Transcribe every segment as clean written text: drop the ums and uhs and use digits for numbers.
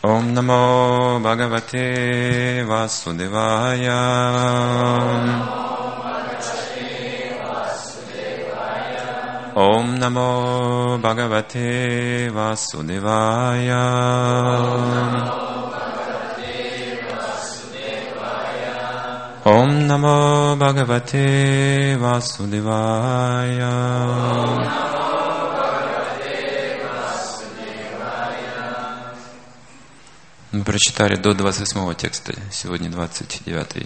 Om Namo Bhagavate Vasudevaya. Om Namo Bhagavate Vasudevaya. Om Namo Bhagavate Vasudevaya. Мы прочитали до 28 текста, сегодня 29.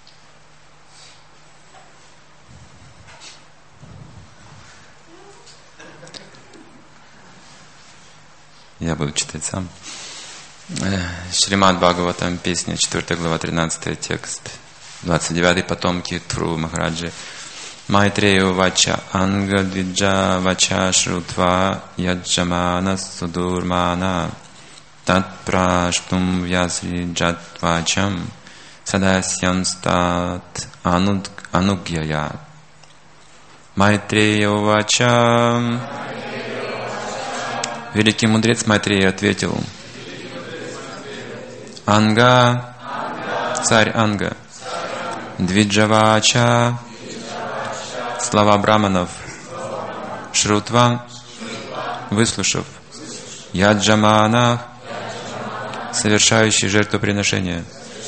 Я буду читать сам. Шримад Бхагаватам, песня, 4 глава, 13 текст, 29. Потомки Тру Махараджи. Майтрею вача анга двиджа вача шрутва яджамана судурмана тат праштум вясри джатвачам садасьям стат анугьяя. Майтрею вача. Великий мудрец Майтрея ответил: Анга, царь Анга, Двиджавача, слова браманов, Шрутва, выслушав, Яджаманах, совершающий жертвоприношение,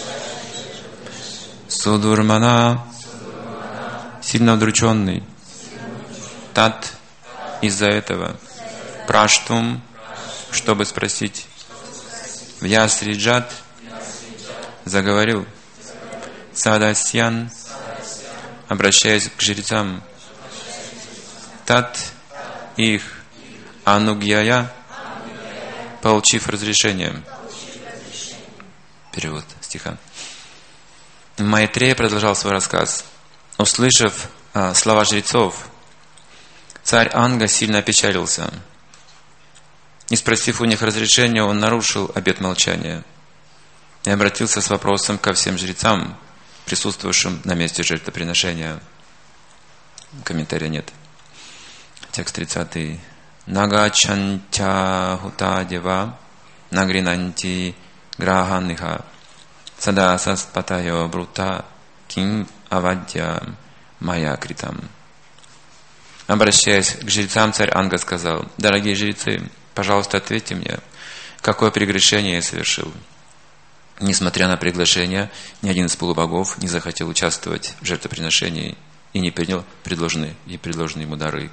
Судурмана, сильно удрученный, Тат, из-за этого, Праштум, чтобы спросить, Вьясриджат, заговорил, Садасьян, обращаясь к жрецам, Тат, их, Анугьяя, получив разрешение. Перевод стиха. Майтрея продолжал свой рассказ. Услышав слова жрецов, царь Анга сильно опечалился. Не спросив у них разрешения, он нарушил обет молчания и обратился с вопросом ко всем жрецам, присутствовавшим на месте жертвоприношения. Комментария нет. Текст 30. Нагачантя хута дева нагринанти граханиха сада саспатайо брута ким авадья мая критам. Обращаясь к жрецам, царь Анга сказал: дорогие жрецы, пожалуйста, ответьте мне, какое прегрешение я совершил. Несмотря на приглашение, ни один из полубогов не захотел участвовать в жертвоприношении и не принял предложенные ему дары.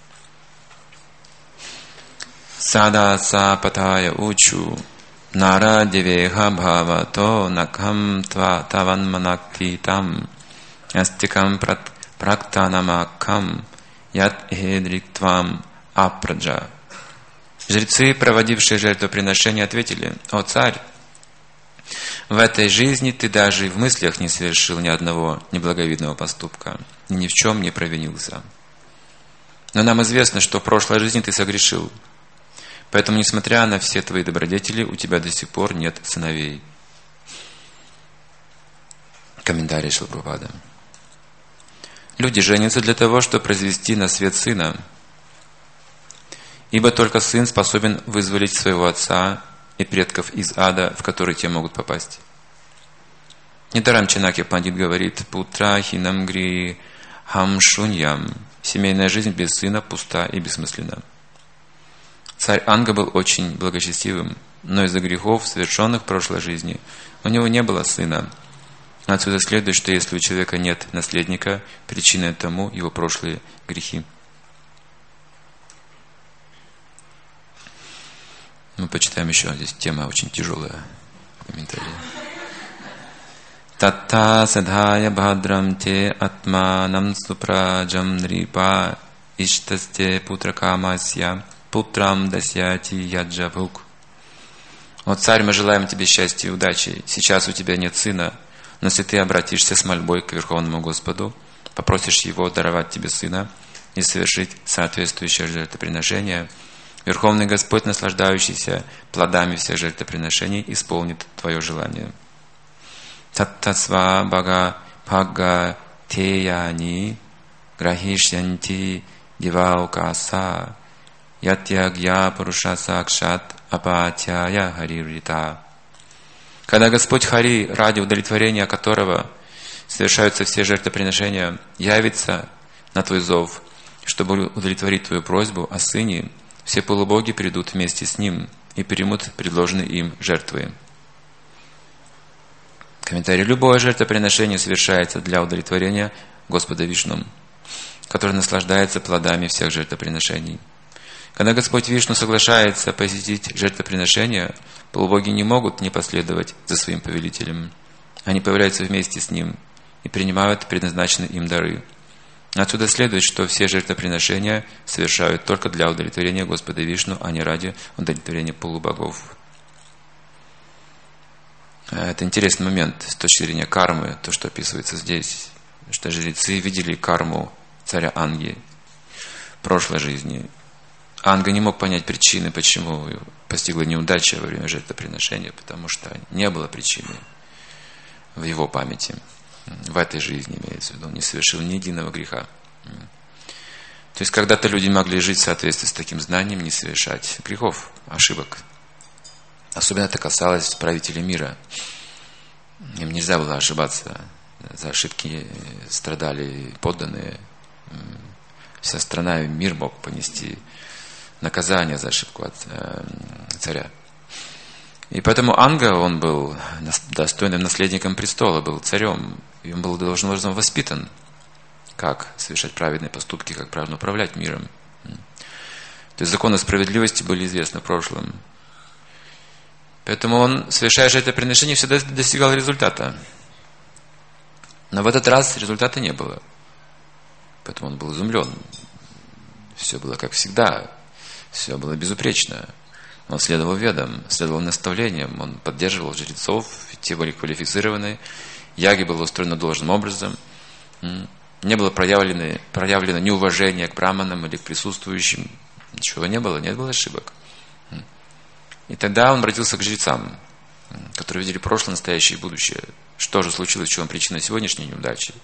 Сада сапатая учу нара девеха бхавато накхам таван манакти там астикам практанамакам яд хедриктвам апраджа. Жрецы, проводившие жертвоприношение, ответили: «О царь, в этой жизни ты даже и в мыслях не совершил ни одного неблаговидного поступка, и ни в чем не провинился. Но нам известно, что в прошлой жизни ты согрешил, поэтому, несмотря на все твои добродетели, у тебя до сих пор нет сыновей». Комментарий Шрила Прабхупады. Люди женятся для того, чтобы произвести на свет сына, ибо только сын способен вызволить своего отца и предков из ада, в который те могут попасть. Недаром Чанаки Пандит говорит: «Путра хинам гри хам шуньям». Семейная жизнь без сына пуста и бессмысленна. Царь Анга был очень благочестивым, но из-за грехов, совершенных в прошлой жизни, у него не было сына. Отсюда следует, что если у человека нет наследника, причиной тому его прошлые грехи. Мы почитаем еще, здесь тема очень тяжелая. Комментарий. Татта садхая бхадрам те атманам супраджам нрипа иштасте путракамасья путрам дасяти яджавук. О царь, мы желаем тебе счастья и удачи. Сейчас у тебя нет сына, но если ты обратишься с мольбой к Верховному Господу, попросишь Его даровать тебе сына и совершить соответствующее жертвоприношение, Верховный Господь, наслаждающийся плодами всех жертвоприношений, исполнит твое желание. Таттасва бага бхага теяни грахишьянти диваукаса ятьягья пуруша сакшат апатяя харирита. Когда Господь Хари, ради удовлетворения которого совершаются все жертвоприношения, явится на твой зов, чтобы удовлетворить твою просьбу о сыне, все полубоги придут вместе с ним и примут предложенные им жертвы. Комментарий. Любое жертвоприношение совершается для удовлетворения Господа Вишну, который наслаждается плодами всех жертвоприношений. Когда Господь Вишну соглашается посетить жертвоприношение, полубоги не могут не последовать за своим повелителем. Они появляются вместе с ним и принимают предназначенные им дары. Отсюда следует, что все жертвоприношения совершают только для удовлетворения Господа Вишну, а не ради удовлетворения полубогов. Это интересный момент с точки зрения кармы, то, что описывается здесь, что жрецы видели карму царя Анги в прошлой жизни. Анга не мог понять причины, почему постигла неудача во время жертвоприношения, потому что не было причины в его памяти. В этой жизни, имеется в виду, он не совершил ни единого греха. То есть когда-то люди могли жить в соответствии с таким знанием, не совершать грехов, ошибок. Особенно это касалось правителей мира. Им нельзя было ошибаться. За ошибки страдали подданные. Вся страна и мир мог понести наказание за ошибку от царя. И поэтому Анга, он был достойным наследником престола, был царем. И он был должным образом воспитан, как совершать праведные поступки, как правильно управлять миром. То есть законы справедливости были известны в прошлом. Поэтому он, совершая жертвоприношение, всегда достигал результата. Но в этот раз результата не было. Поэтому он был изумлен. Все было как всегда. Все было безупречно. Он следовал ведам, следовал наставлениям, он поддерживал жрецов, те были квалифицированы, яги было устроено должным образом, не было проявлено неуважение к браманам или к присутствующим, ничего не было ошибок. И тогда он обратился к жрецам, которые видели прошлое, настоящее и будущее. Что же случилось, в чем причина сегодняшней неудачи?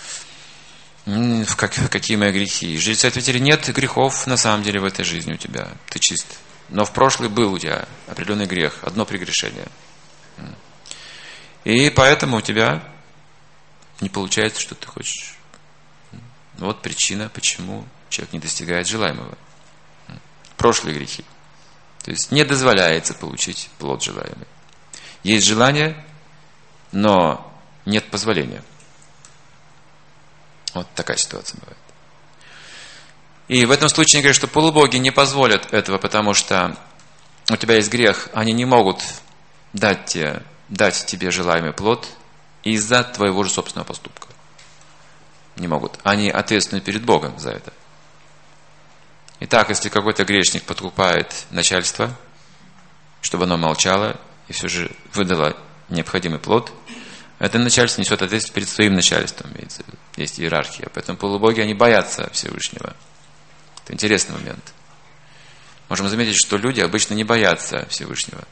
Какие мои грехи? Жрецы ответили: нет грехов на самом деле в этой жизни у тебя, ты чист. Но в прошлый был у тебя определенный грех, одно прегрешение. И поэтому у тебя не получается, что ты хочешь. Вот причина, почему человек не достигает желаемого. Прошлые грехи. То есть не дозволяется получить плод желаемый. Есть желание, но нет позволения. Вот такая ситуация бывает. И в этом случае я говорю, что полубоги не позволят этого, потому что у тебя есть грех, они не могут дать тебе желаемый плод из-за твоего же собственного поступка. Не могут. Они ответственны перед Богом за это. Итак, если какой-то грешник подкупает начальство, чтобы оно молчало и все же выдало необходимый плод, это начальство несет ответственность перед своим начальством. Есть иерархия. Поэтому полубоги, они боятся Всевышнего. Это интересный момент. Можем заметить, что люди обычно не боятся Всевышнего.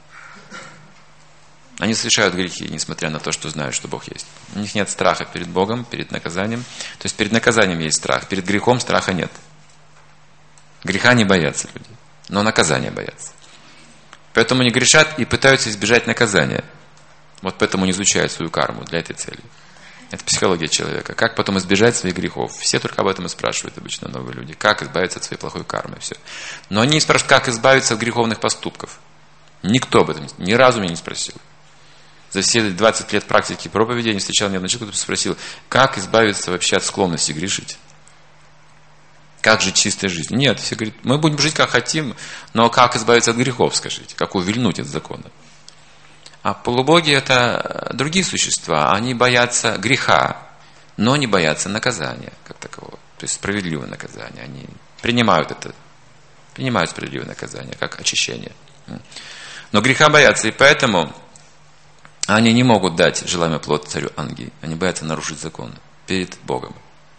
Они совершают грехи, несмотря на то, что знают, что Бог есть. У них нет страха перед Богом, перед наказанием. То есть перед наказанием есть страх, перед грехом страха нет. Греха не боятся люди, но наказания боятся. Поэтому они грешат и пытаются избежать наказания. Вот поэтому они изучают свою карму для этой цели. Это психология человека. Как потом избежать своих грехов? Все только об этом и спрашивают обычно новые люди. Как избавиться от своей плохой кармы? Все. Но они не спрашивают, как избавиться от греховных поступков. Никто об этом ни разу меня не спросил. За все 20 лет практики проповеди я не встречал ни одного человека, кто спросил, как избавиться вообще от склонности грешить? Как жить чистой жизнью? Нет, все говорят, мы будем жить как хотим, но как избавиться от грехов, скажите? Как увильнуть от закона? А полубоги — это другие существа. Они боятся греха, но не боятся наказания как такового. То есть справедливого наказания. Они принимают справедливое наказание, как очищение. Но греха боятся, и поэтому они не могут дать желаемый плод царю Анги. Они боятся нарушить закон перед Богом.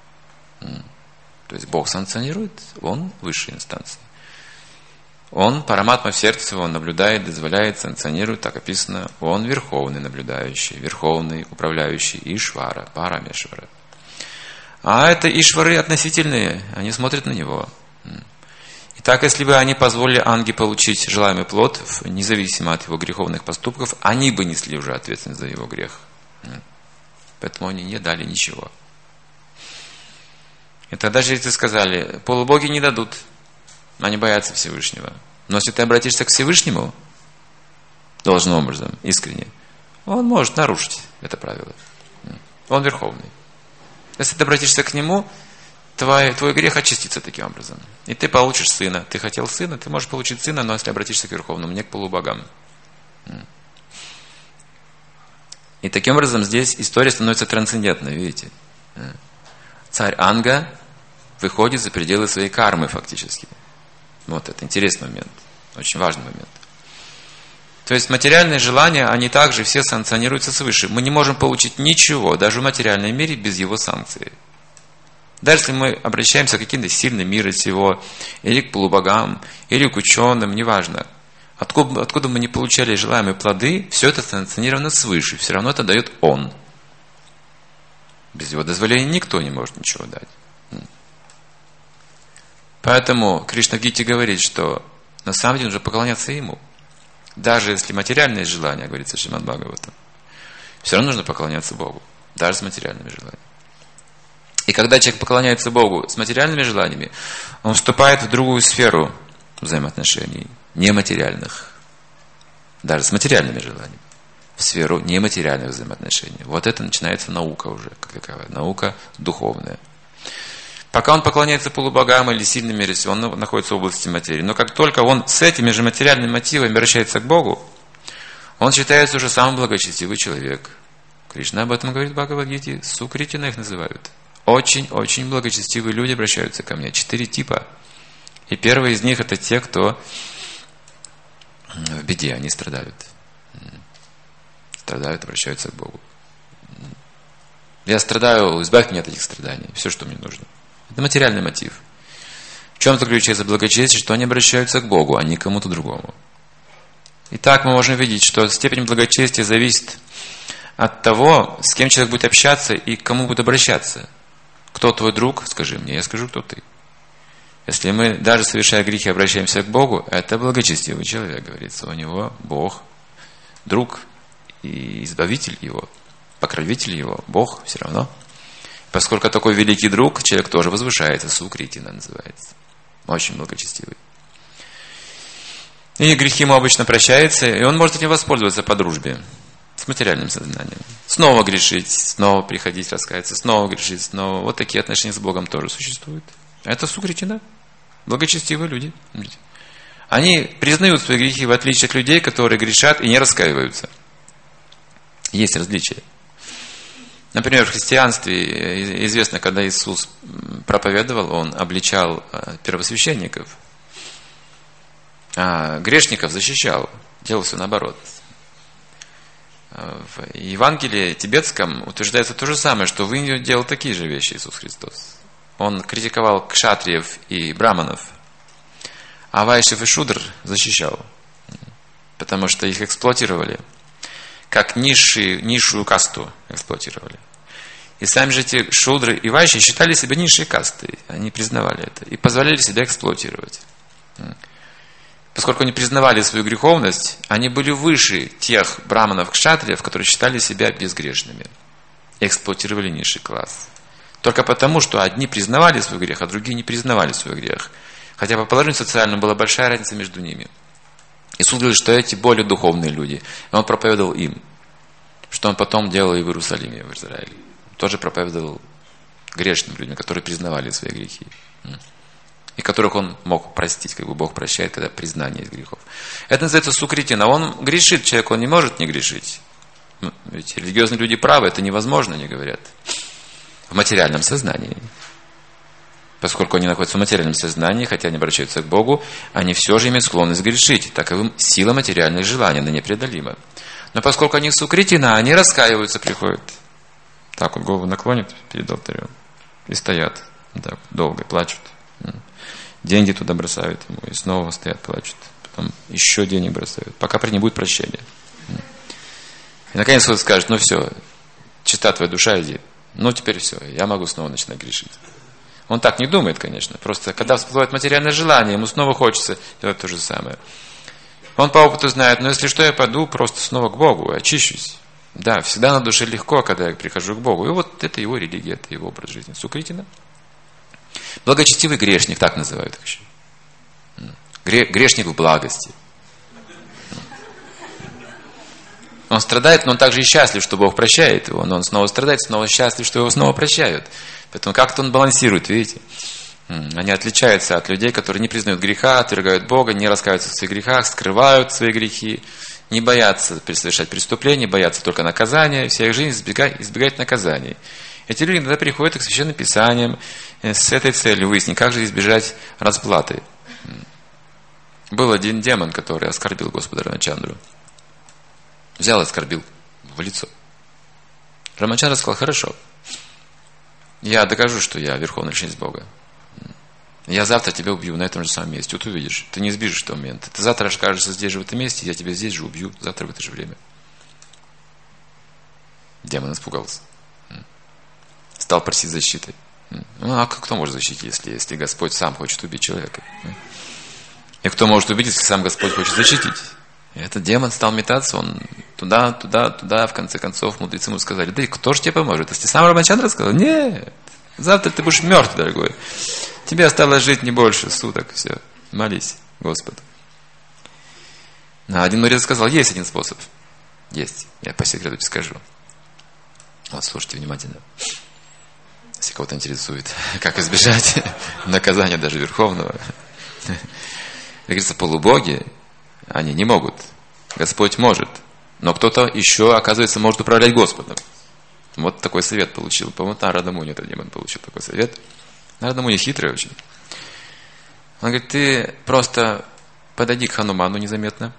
То есть Бог санкционирует, Он высшая инстанция. Он, Параматма в сердце, Он наблюдает, дозволяет, санкционирует, так описано. Он верховный наблюдающий, верховный управляющий Ишвара, Парамешвара. А это Ишвары относительные, они смотрят на Него. Итак, если бы они позволили Анге получить желаемый плод, независимо от его греховных поступков, они бы несли уже ответственность за его грех. Поэтому они не дали ничего. И тогда жрецы сказали, полубоги не дадут, они боятся Всевышнего. Но если ты обратишься к Всевышнему, должным образом, искренне, он может нарушить это правило. Он верховный. Если ты обратишься к нему, твой грех очистится таким образом. И ты получишь сына. Ты хотел сына, ты можешь получить сына, но если обратишься к верховному, не к полубогам. И таким образом здесь история становится трансцендентной, видите. Царь Анга выходит за пределы своей кармы фактически. Вот это интересный момент, очень важный момент. То есть материальные желания, они также все санкционируются свыше. Мы не можем получить ничего, даже в материальном мире, без его санкции. Даже если мы обращаемся к каким-то сильным мира сего, или к полубогам, или к ученым, неважно. Откуда мы не получали желаемые плоды, все это санкционировано свыше. Все равно это дает Он. Без его дозволения никто не может ничего дать. Поэтому Кришна в Гите говорит, что на самом деле нужно поклоняться Ему. Даже если материальные желания, говорится в Шримад Бхагаватам, все равно нужно поклоняться Богу. Даже с материальными желаниями. И когда человек поклоняется Богу с материальными желаниями, он вступает в другую сферу взаимоотношений, нематериальных. Даже с материальными желаниями. В сферу нематериальных взаимоотношений. Вот это начинается наука уже, как таковая. Наука духовная. Пока он поклоняется полубогам или сильным мирам, он находится в области материи. Но как только он с этими же материальными мотивами обращается к Богу, он считается уже самый благочестивый человек. Кришна об этом говорит в Бхагавад-гите, Сукритина их называют. Очень-очень благочестивые люди обращаются ко мне. 4 типа. И первый из них это те, кто в беде, они страдают. Страдают, обращаются к Богу. Я страдаю, избавь меня от этих страданий. Все, что мне нужно. Это материальный мотив. В чем заключается благочестие? Что они обращаются к Богу, а не к кому-то другому. Итак, мы можем видеть, что степень благочестия зависит от того, с кем человек будет общаться и к кому будет обращаться. Кто твой друг? Скажи мне, я скажу, кто ты. Если мы, даже совершая грехи, обращаемся к Богу, это благочестивый человек, говорится. У него Бог, друг и избавитель его, покровитель его, Бог все равно. Поскольку такой великий друг, человек тоже возвышается, Сукритина называется. Очень благочестивый. И грехи ему обычно прощаются, и он может этим воспользоваться по дружбе, с материальным сознанием. Снова грешить, снова приходить, раскаяться, снова грешить, снова. Вот такие отношения с Богом тоже существуют. Это Сукритина, благочестивые люди. Они признают свои грехи, в отличие от людей, которые грешат и не раскаиваются. Есть различия. Например, в христианстве известно, когда Иисус проповедовал, Он обличал первосвященников, а грешников защищал, делал все наоборот. В Евангелии тибетском утверждается то же самое, что в Индии делал такие же вещи Иисус Христос. Он критиковал кшатриев и браманов, а вайшев и шудр защищал, потому что их эксплуатировали. Как низшую касту эксплуатировали. И сами же эти шудры и вайши считали себя низшей кастой. Они признавали это. И позволяли себя эксплуатировать. Поскольку они признавали свою греховность, они были выше тех браманов, кшатриев, которые считали себя безгрешными. И эксплуатировали низший класс. Только потому, что одни признавали свой грех, а другие не признавали свой грех. Хотя по положению социальному была большая разница между ними. Иисус говорит, что эти более духовные люди. И Он проповедовал им. Что Он потом делал и в Иерусалиме, в Израиле. Тоже проповедовал грешным людям, которые признавали свои грехи. И которых Он мог простить, как бы Бог прощает, когда признание из грехов. Это называется Сукритина. Он грешит, человек, он не может не грешить. Ведь религиозные люди правы, это невозможно, они говорят. В материальном сознании. Поскольку они находятся в материальном сознании, хотя они обращаются к Богу, они все же имеют склонность грешить. Таковым сила материальных желаний, она непреодолима. Но поскольку они Сукритина, они раскаиваются, приходят. Так вот голову наклонят перед алтарем. И стоят. Так, долго плачут. Деньги туда бросают ему. И снова стоят, плачут. Потом еще денег бросают. Пока не будет прощения. И наконец кто-то скажет, ну все, чиста твоя душа, иди. Ну теперь все, я могу снова начинать грешить. Он так не думает, конечно. Просто когда всплывает материальное желание, ему снова хочется делать то же самое. Он по опыту знает, но если что, я пойду просто снова к Богу, очищусь. Да, всегда на душе легко, когда я прихожу к Богу. И вот это его религия, это его образ жизни. Сукритина. Благочестивый грешник, так называют их еще. Грешник в благости. Он страдает, но он также и счастлив, что Бог прощает его. Но он снова страдает, снова счастлив, что его снова прощают. Поэтому как-то он балансирует, видите. Они отличаются от людей, которые не признают греха, отвергают Бога, не раскаиваются в своих грехах, скрывают свои грехи, не боятся совершать преступления, боятся только наказания, вся их жизнь избегает наказаний. Эти люди иногда приходят к Священным Писаниям с этой целью выяснить, как же избежать расплаты. Был один демон, который оскорбил Господа Рамачандру. Взял и оскорбил в лицо. Рамачандра сказал: хорошо, я докажу, что я верховный личность Бога. Я завтра тебя убью на этом же самом месте. Вот увидишь, ты не сбежишь в тот момент. Ты завтра окажешься здесь же, в этом месте, я тебя здесь же убью, завтра в это же время. Демон испугался. Стал просить защиты. Ну, а кто может защитить, если Господь сам хочет убить человека? И кто может убить, если сам Господь хочет защитить? И этот демон стал метаться, он туда, в конце концов мудрецы ему сказали: да и кто же тебе поможет? Если сам Рамачандра сказал: нет, завтра ты будешь мертв, дорогой. Тебе осталось жить не больше суток, все, молись Господу. А один мудрец сказал: есть один способ. Есть, я по секрету тебе скажу. Вот, слушайте внимательно. Если кого-то интересует, как избежать наказания даже верховного. Как говорится, полубоги, они не могут. Господь может. Но кто-то еще, оказывается, может управлять Господом. Вот такой совет получил. По-моему, Нарада Муни, этот демон, получил такой совет. Нарада Муни хитрый очень. Он говорит: ты просто подойди к Хануману незаметно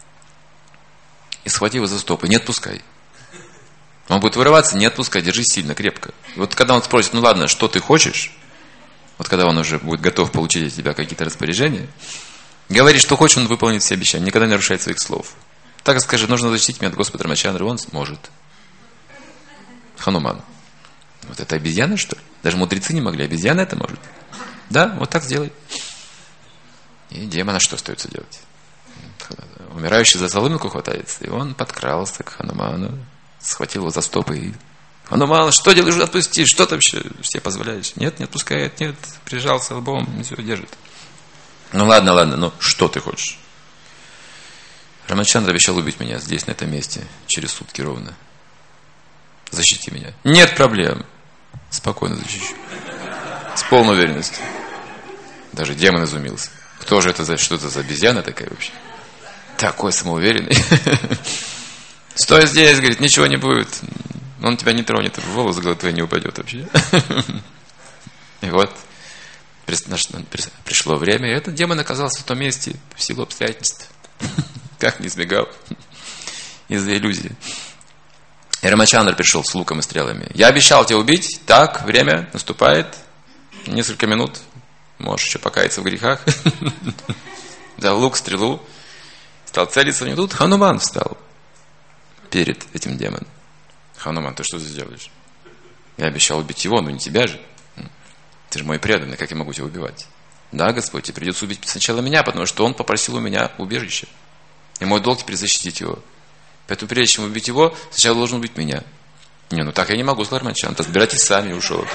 и схвати его за стопы, не отпускай. Он будет вырываться, не отпускай, держи сильно, крепко. И вот когда он спросит: ну ладно, что ты хочешь? Вот когда он уже будет готов получить от тебя какие-то распоряжения, говори, что хочешь, он выполнит все обещания, никогда не нарушает своих слов. Так скажи: нужно защитить меня от Господа Рамачандры, он сможет. Хануман. Вот это обезьяна, что ли? Даже мудрецы не могли, обезьяна это может. Да, вот так сделай. И демона что остается делать? Умирающий за соломинку хватается, и он подкрался к Хануману, схватил его за стопы и: Хануман, что делаешь? Отпусти, что ты вообще себе позволяешь? Нет, не отпускает, нет, прижался лбом, все, держит. Ну ладно, ну что ты хочешь? Рамачандра обещал убить меня здесь, на этом месте, через сутки ровно. Защити меня. Нет проблем. Спокойно защищу. С полной уверенностью. Даже демон изумился. Кто же это что это за обезьяна такая вообще? Такой самоуверенный. Стой здесь, говорит, ничего не будет. Он тебя не тронет, волос головы твоей не упадет вообще. И вот пришло время, и этот демон оказался в том месте в силу обстоятельств. Как не избегал из-за иллюзии. И Рамачандра пришел с луком и стрелами. Я обещал тебя убить, так, время наступает, несколько минут, можешь еще покаяться в грехах. Взял лук, стрелу, стал целиться, и тут Хануман встал перед этим демоном. Хануман, ты что здесь делаешь? Я обещал убить его, но не тебя же. Ты же мой преданный, как я могу тебя убивать? Да, Господь, тебе придется убить сначала меня, потому что он попросил у меня убежище. И мой долг теперь защитить его. Поэтому прежде чем убить его, сначала должен убить меня. Не, ну так я не могу, сказал Рамачандра. Разбирайтесь сами, ушел.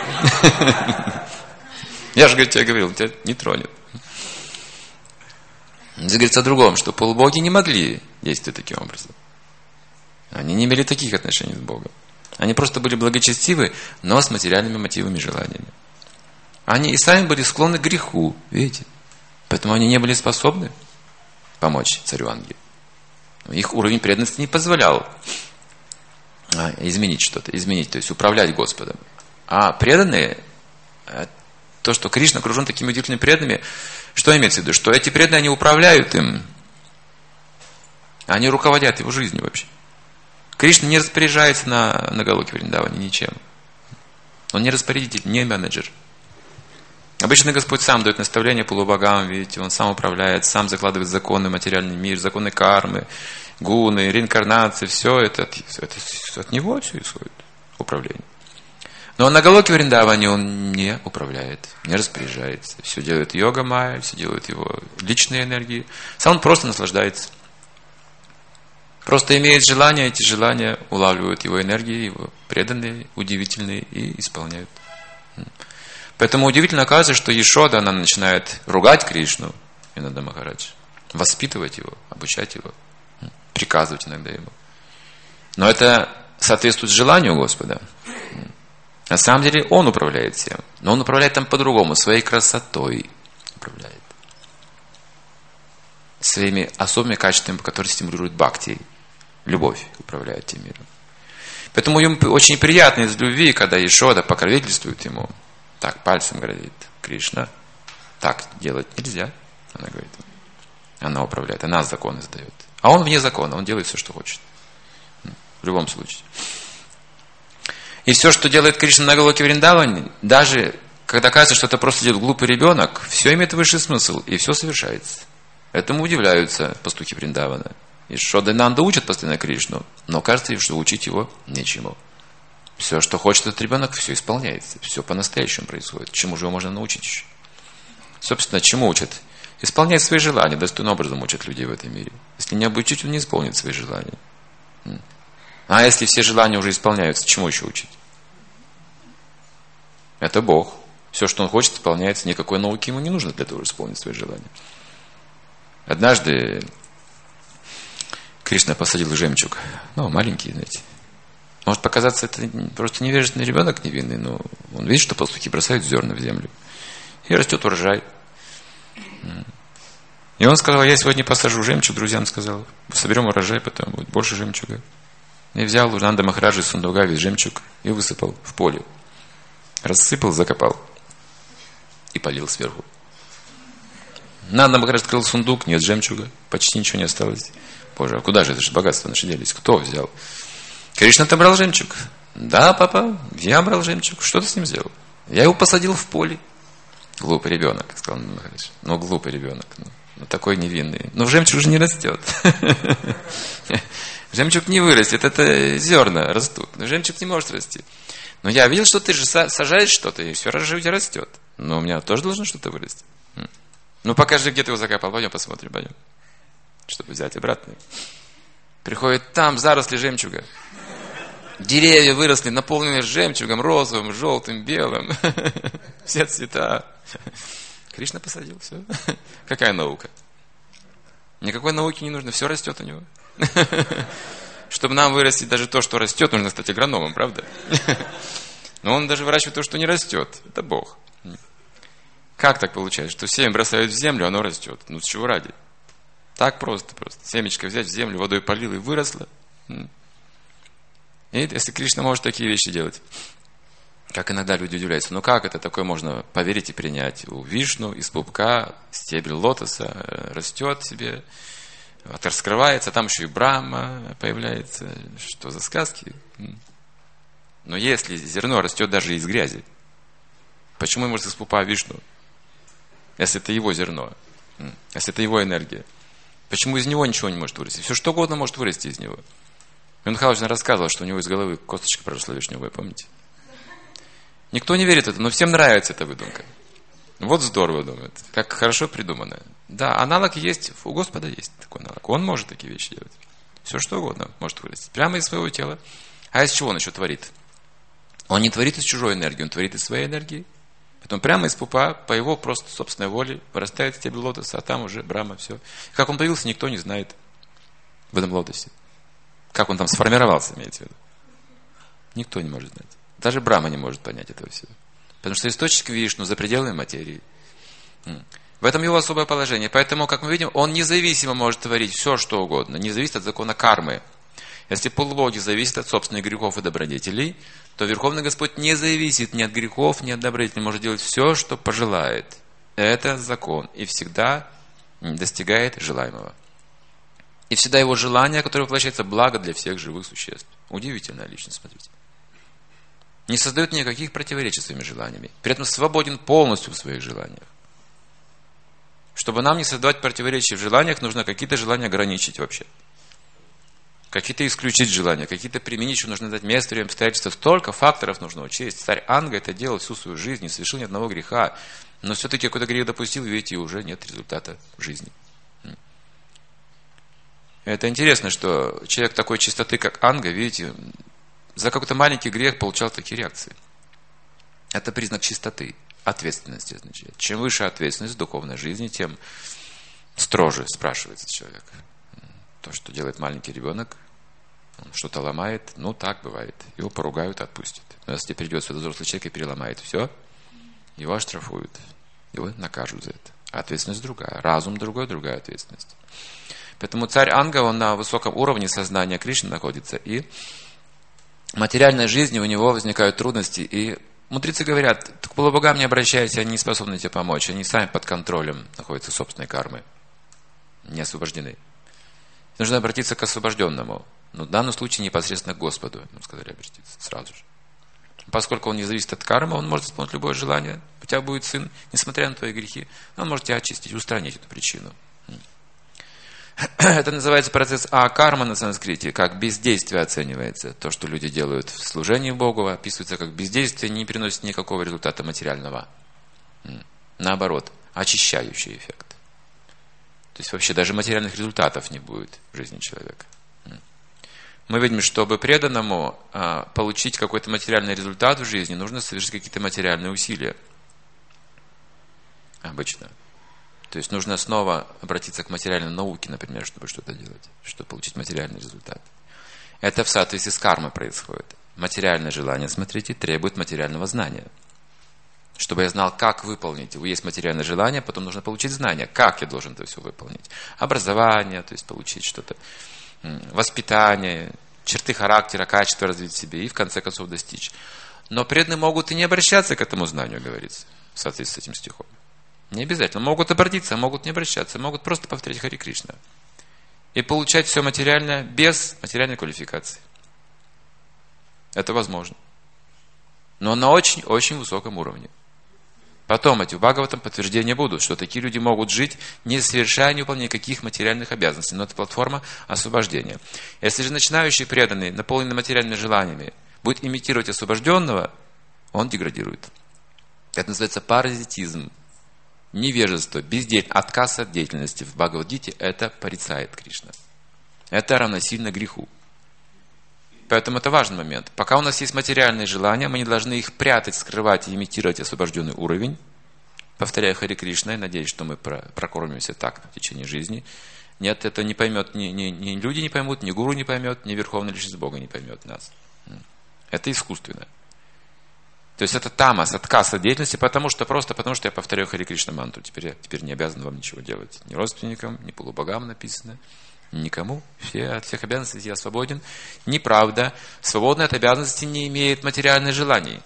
Я же, говорит, тебе говорил, тебя не тронет. Здесь говорится о другом, что полубоги не могли действовать таким образом. Они не имели таких отношений с Богом. Они просто были благочестивы, но с материальными мотивами и желаниями. Они и сами были склонны к греху, видите? Поэтому они не были способны помочь царю ангелу. Их уровень преданности не позволял изменить что-то, то есть управлять Господом. А преданные, то, что Кришна окружен такими удивительными преданными, что имеется в виду? Что эти преданные, они управляют им, они руководят его жизнью вообще. Кришна не распоряжается на Галоке Вриндаване ничем. Он не распорядитель, не менеджер. Обычно Господь сам дает наставления полубогам, видите, Он сам управляет, сам закладывает законы, материальный мир, законы кармы, гуны, реинкарнации, все это от Него все исходит, управление. Но на Галоке Вриндаване он не управляет, не распоряжается. Все делает йога майя, все делают его личные энергии. Сам он просто наслаждается. Просто имеет желания, эти желания улавливают его энергии, его преданные, удивительные и исполняют. Поэтому удивительно оказывается, что Ешода, она начинает ругать Кришну, иногда Махарадж, воспитывать его, обучать его, приказывать иногда ему. Но это соответствует желанию Господа. На самом деле он управляет всем. Но он управляет там по-другому, своей красотой управляет. Своими особыми качествами, которые стимулируют бхакти. Любовь управляет тем миром. Поэтому ему очень приятно из любви, когда Ешода покровительствует ему. Так, пальцем говорит: Кришна, так делать нельзя. Она говорит. Она управляет, она законы сдает. А он вне закона, он делает все, что хочет. В любом случае. И все, что делает Кришна на Галоке Вриндаване, даже когда кажется, что это просто делает глупый ребенок, все имеет высший смысл, и все совершается. Этому удивляются пастухи Вриндавана. И Шодайнанда учат постоянно Кришну, но кажется, что учить его нечему. Все, что хочет этот ребенок, все исполняется. Все по-настоящему происходит. Чему же его можно научить еще? Собственно, чему учат? Исполнять свои желания. Достойным образом учат людей в этом мире. Если не обучить, он не исполнит свои желания. А если все желания уже исполняются, чему еще учить? Это Бог. Все, что он хочет, исполняется. Никакой науки ему не нужно для того, чтобы исполнить свои желания. Однажды Кришна посадил жемчуг. Маленький, знаете. Может показаться, это просто невежественный ребенок невинный, но он видит, что пастухи бросают зерна в землю. И растет урожай. И он сказал: я сегодня посажу жемчуг, друзьям сказал. Соберем урожай, потом будет больше жемчуга. И взял у Нанда Махараджа из сундука весь жемчуг и высыпал в поле. Рассыпал, закопал. И полил сверху. Нанда Махарадж открыл сундук, нет жемчуга. Почти ничего не осталось. Боже, а куда же это же богатство наши делись? Кто взял? Кришна, ты брал жемчуг? Да, папа, я брал жемчуг. Что ты с ним сделал? Я его посадил в поле. Глупый ребенок, сказал Нанда Махарадж. Глупый ребенок. Такой невинный. Но жемчуг же не растет. Жемчуг не вырастет, это зерна растут. Но жемчуг не может расти. Но я видел, что ты же сажаешь что-то, и все у тебя растет. Но у меня тоже должно что-то вырасти. Покажи, где ты его закопал. Пойдем посмотрим, пойдем. Чтобы взять обратно. Приходит, там заросли жемчуга. Деревья выросли, наполненные жемчугом, розовым, желтым, белым. Все цвета. Кришна посадил, все. Какая наука? Никакой науки не нужно, все растет у него. Чтобы нам вырастить даже то, что растет, нужно стать агрономом, правда? Но он даже выращивает то, что не растет. Это Бог. Как так получается, что семя бросают в землю, оно растет? С чего ради? Так просто. Семечко взять в землю, водой полил и выросло. И если Кришна может такие вещи делать, как иногда люди удивляются, как это такое можно поверить и принять? У Вишну из пупка стебель лотоса растет себе, раскрывается, там еще и Брахма появляется. Что за сказки? Но если зерно растет даже из грязи, почему может из пупа Вишну? Если это его зерно, если это его энергия. Почему из него ничего не может вырасти? Все что угодно может вырасти из него. Мюнхгаузен рассказывал, что у него из головы косточка проросла вишневая, помните? Никто не верит в это, но всем нравится эта выдумка. Вот здорово, думают. Как хорошо придумано. Да, аналог есть, у Господа есть такой аналог. Он может такие вещи делать. Все что угодно может вырасти. Прямо из своего тела. А из чего он еще творит? Он не творит из чужой энергии, он творит из своей энергии. Потом прямо из пупа, по его просто собственной воле, вырастает стебель лотоса, а там уже Брахма, все. Как он появился, никто не знает в этом лотосе. Как он там сформировался, имеется в виду. Никто не может знать. Даже Брахма не может понять этого всего. Потому что источник Вишну за пределами материи. В этом его особое положение. Поэтому, как мы видим, он независимо может творить все, что угодно. Не зависит от закона кармы. Если полубоги зависят от собственных грехов и добродетелей, то Верховный Господь не зависит ни от грехов, ни от добродетелей. Может делать все, что пожелает. Это закон. И всегда достигает желаемого. И всегда его желание, которое воплощается, благо для всех живых существ. Удивительная личность, смотрите. Не создает никаких противоречий своими желаниями. При этом свободен полностью в своих желаниях. Чтобы нам не создавать противоречия в желаниях, нужно какие-то желания ограничить вообще. Какие-то исключить желания, какие-то применить, что нужно дать место, время, обстоятельства. Столько факторов нужно учесть. Царь Анга это делал всю свою жизнь, не совершил ни одного греха. Но все-таки какой-то грех допустил, видите, и уже нет результата в жизни. Это интересно, что человек такой чистоты, как Анга, видите, за какой-то маленький грех получал такие реакции. Это признак чистоты, ответственности означает. Чем выше ответственность в духовной жизни, тем строже спрашивается человек. То, что делает маленький ребенок, он что-то ломает, ну так бывает. Его поругают, отпустят. Но если придет сюда взрослый человек и переломает все, его оштрафуют, его накажут за это. Ответственность другая, разум другой, другая ответственность. Поэтому царь Анга, он на высоком уровне сознания Кришны находится, и в материальной жизни у него возникают трудности, и мудрецы говорят, к полубогам не обращайся, они не способны тебе помочь, они сами под контролем находятся собственной кармой, не освобождены. Нужно обратиться к освобожденному, но в данном случае непосредственно к Господу, ему сказали обратиться сразу же. Поскольку он не зависит от кармы, он может исполнить любое желание, у тебя будет сын, несмотря на твои грехи, он может тебя очистить, устранить эту причину. Это называется процесс а-карма на санскрите, как бездействие оценивается. То, что люди делают в служении Богу, описывается как бездействие, не приносит никакого результата материального. Наоборот, очищающий эффект. То есть вообще даже материальных результатов не будет в жизни человека. Мы видим, чтобы преданному получить какой-то материальный результат в жизни, нужно совершить какие-то материальные усилия. Обычно. То есть нужно снова обратиться к материальной науке, например, чтобы что-то делать, чтобы получить материальный результат. Это в соответствии с кармой происходит. Материальное желание, смотрите, требует материального знания. Чтобы я знал, как выполнить. Есть материальное желание, потом нужно получить знания, как я должен это все выполнить. Образование, то есть получить что-то, воспитание, черты характера, качества развить в себе и в конце концов достичь. Но преданные могут и не обращаться к этому знанию, говорится, в соответствии с этим стихом. Не обязательно. Могут обратиться, могут не обращаться, могут просто повторять Хари Кришна. И получать все материальное без материальной квалификации. Это возможно. Но на очень-очень высоком уровне. Потом эти в Бхагаватам подтверждения будут, что такие люди могут жить, не совершая, не выполняя никаких материальных обязанностей. Но это платформа освобождения. Если же начинающий преданный, наполненный материальными желаниями, будет имитировать освобожденного, он деградирует. Это называется паразитизм. Невежество, безделье, отказ от деятельности в Бхагавад-гите это порицает Кришна. Это равносильно греху. Поэтому это важный момент. Пока у нас есть материальные желания, мы не должны их прятать, скрывать и имитировать освобожденный уровень. Повторяя Хари Кришна, и надеюсь, что мы прокормимся так в течение жизни. Нет, это не поймет, ни люди не поймут, ни гуру не поймет, ни Верховная Личность Бога не поймет нас. Это искусственно. То есть это тамас, отказ от деятельности, потому что я повторяю Хари Кришна мантру. Теперь не обязан вам ничего делать. Ни родственникам, ни полубогам написано. Никому. От всех обязанностей я свободен. Неправда. Свободный от обязанностей не имеет материальных желаний.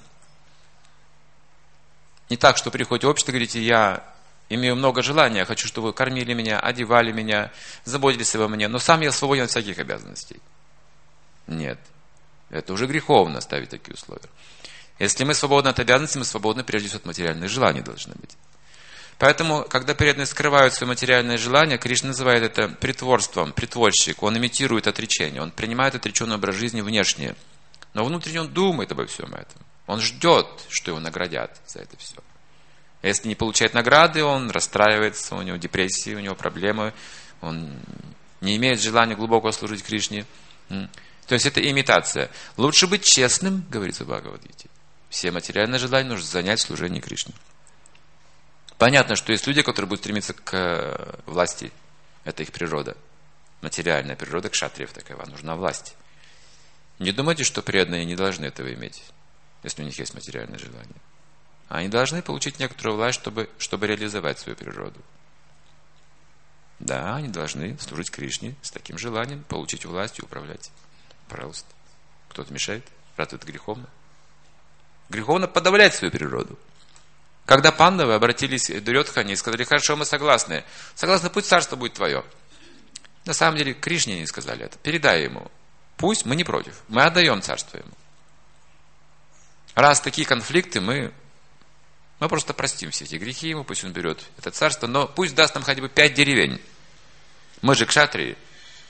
Не так, что приходите в общество и говорите, я имею много желаний, я хочу, чтобы вы кормили меня, одевали меня, заботились обо мне, но сам я свободен от всяких обязанностей. Нет. Это уже греховно ставить такие условия. Если мы свободны от обязанностей, мы свободны прежде всего от материальных желаний должны быть. Поэтому, когда преданные скрывают свои материальные желания, Кришна называет это притворством, притворщик. Он имитирует отречение, он принимает отреченный образ жизни внешне. Но внутренне он думает обо всем этом. Он ждет, что его наградят за это все. А если не получает награды, он расстраивается, у него депрессии, у него проблемы, он не имеет желания глубоко служить Кришне. То есть это имитация. Лучше быть честным, говорится в Бхагавад-гите. Все материальные желания нужно занять в служении Кришне. Понятно, что есть люди, которые будут стремиться к власти. Это их природа. Материальная природа кшатриев такова. Нужна власть. Не думайте, что преданные не должны этого иметь, если у них есть материальное желание. Они должны получить некоторую власть, чтобы реализовать свою природу. Да, они должны служить Кришне с таким желанием, получить власть и управлять. Пожалуйста. Кто-то мешает? Разве это греховно? Греховно подавлять свою природу. Когда пандавы обратились к Дурьодхане и сказали, хорошо, мы согласны. Согласны, пусть царство будет твое. На самом деле, Кришне не сказали это. Передай ему. Пусть, мы не против. Мы отдаем царство ему. Раз такие конфликты, мы просто простим все эти грехи ему, пусть он берет это царство, но пусть даст нам хотя бы 5 деревень. Мы же кшатрии.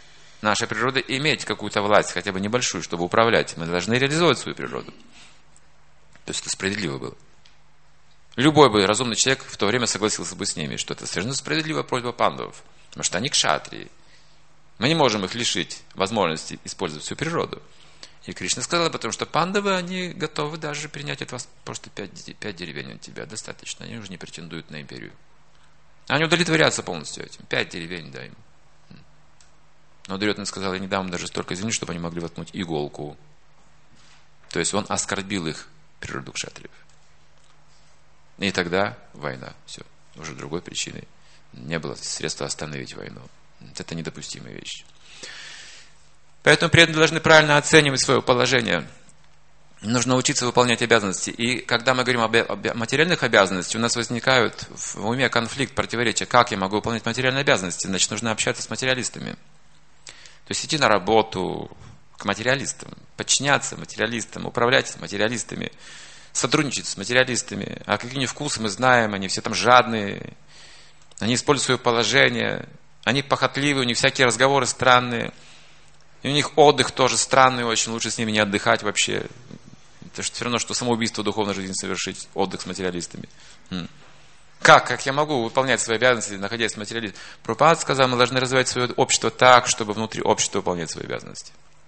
наша природа иметь какую-то власть, хотя бы небольшую, чтобы управлять. Мы должны реализовать свою природу. То есть это справедливо было. Любой бы разумный человек в то время согласился бы с ними, что это совершенно справедливая просьба пандавов. Потому что они кшатрии. Мы не можем их лишить возможности использовать всю природу. И Кришна сказал, потому что пандавы, они готовы даже принять от вас просто 5 деревень от тебя. Достаточно. Они уже не претендуют на империю. Они удовлетворятся полностью этим. 5 деревень дай им. Но Дурьодхана сказал, я не дам им даже столько земли, чтобы они могли воткнуть иголку. То есть он оскорбил их природу кшатриев. И тогда война. Все. Уже другой причины. Не было средства остановить войну. Это недопустимая вещь. Поэтому преданные должны правильно оценивать свое положение. Нужно учиться выполнять обязанности. И когда мы говорим об материальных обязанностях, у нас возникают в уме конфликт, противоречия. Как я могу выполнять материальные обязанности? Значит, нужно общаться с материалистами. То есть идти на работу к материалистам, подчиняться материалистам, управлять материалистами, сотрудничать с материалистами. А какие у них вкусы мы знаем, они все там жадные, они используют свое положение, они похотливые, у них всякие разговоры странные. И у них отдых тоже странный очень, лучше с ними не отдыхать вообще. Это все равно, что самоубийство в духовной жизни совершить, отдых с материалистами. Как я могу выполнять свои обязанности, находясь с материалистом? Прабхупада сказал, мы должны развивать свое общество так, чтобы внутри общества выполнять свои обязанности.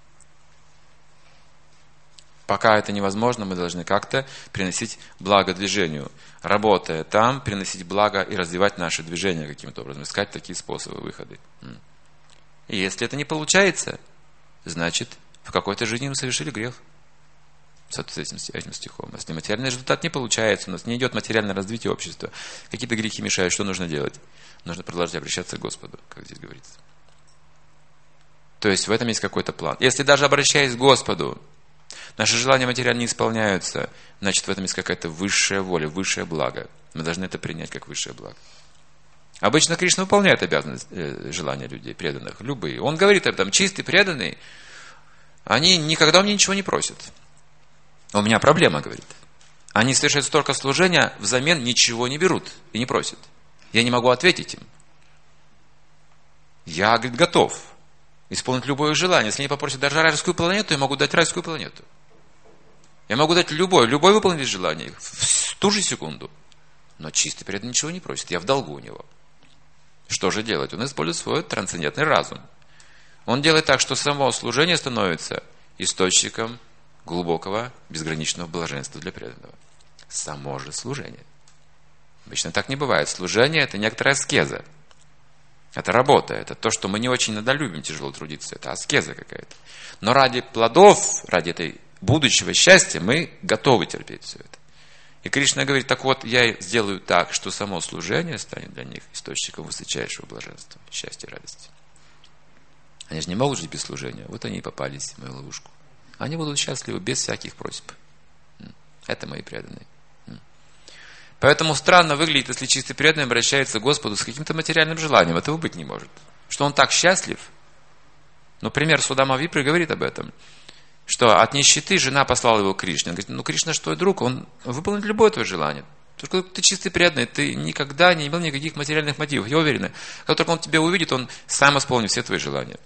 Пока это невозможно, мы должны как-то приносить благо движению. Работая там, приносить благо и развивать наше движение каким-то образом, искать такие способы выхода. И если это не получается, значит, в какой-то жизни мы совершили грех. В соответствии с этим стихом. Если материальный результат не получается, у нас не идет материальное развитие общества, какие-то грехи мешают, что нужно делать? Нужно продолжать обращаться к Господу, как здесь говорится. То есть в этом есть какой-то план. Если даже обращаясь к Господу, наши желания материально не исполняются, значит в этом есть какая-то высшая воля, высшее благо. Мы должны это принять как высшее благо. Обычно Кришна выполняет обязанности, желания людей, преданных, любые. Он говорит об этом, чистый, преданный, они никогда у меня ничего не просят. У меня проблема, говорит. Они совершают столько служения, взамен ничего не берут и не просят. Я не могу ответить им. Я, говорит, готов исполнить любое желание. Если они попросят даже райскую планету, я могу дать райскую планету. Я могу дать любое выполнить желание в ту же секунду. Но чистый преданный ничего не просит. Я в долгу у него. Что же делать? Он использует свой трансцендентный разум. Он делает так, что само служение становится источником глубокого, безграничного блаженства для преданного. Само же служение. Обычно так не бывает. Служение – это некоторая аскеза. Это работа. Это то, что мы не очень иногда любим тяжело трудиться. Это аскеза какая-то. Но ради плодов, ради этой будущего счастья мы готовы терпеть все это. И Кришна говорит, так вот, я сделаю так, что само служение станет для них источником высочайшего блаженства, счастья и радости. Они же не могут жить без служения. Вот они и попались в мою ловушку. Они будут счастливы без всяких просьб. Это мои преданные. Поэтому странно выглядит, если чистый преданный обращается к Господу с каким-то материальным желанием. Этого быть не может. Что он так счастлив. Но пример Судама Випры говорит об этом. Что от нищеты жена послала его к Кришне. Он говорит, Кришна же твой друг, он выполнит любое твое желание. Только ты чистый преданный, ты никогда не имел никаких материальных мотивов. Я уверен, как только он тебя увидит, он сам исполнит все твои желания.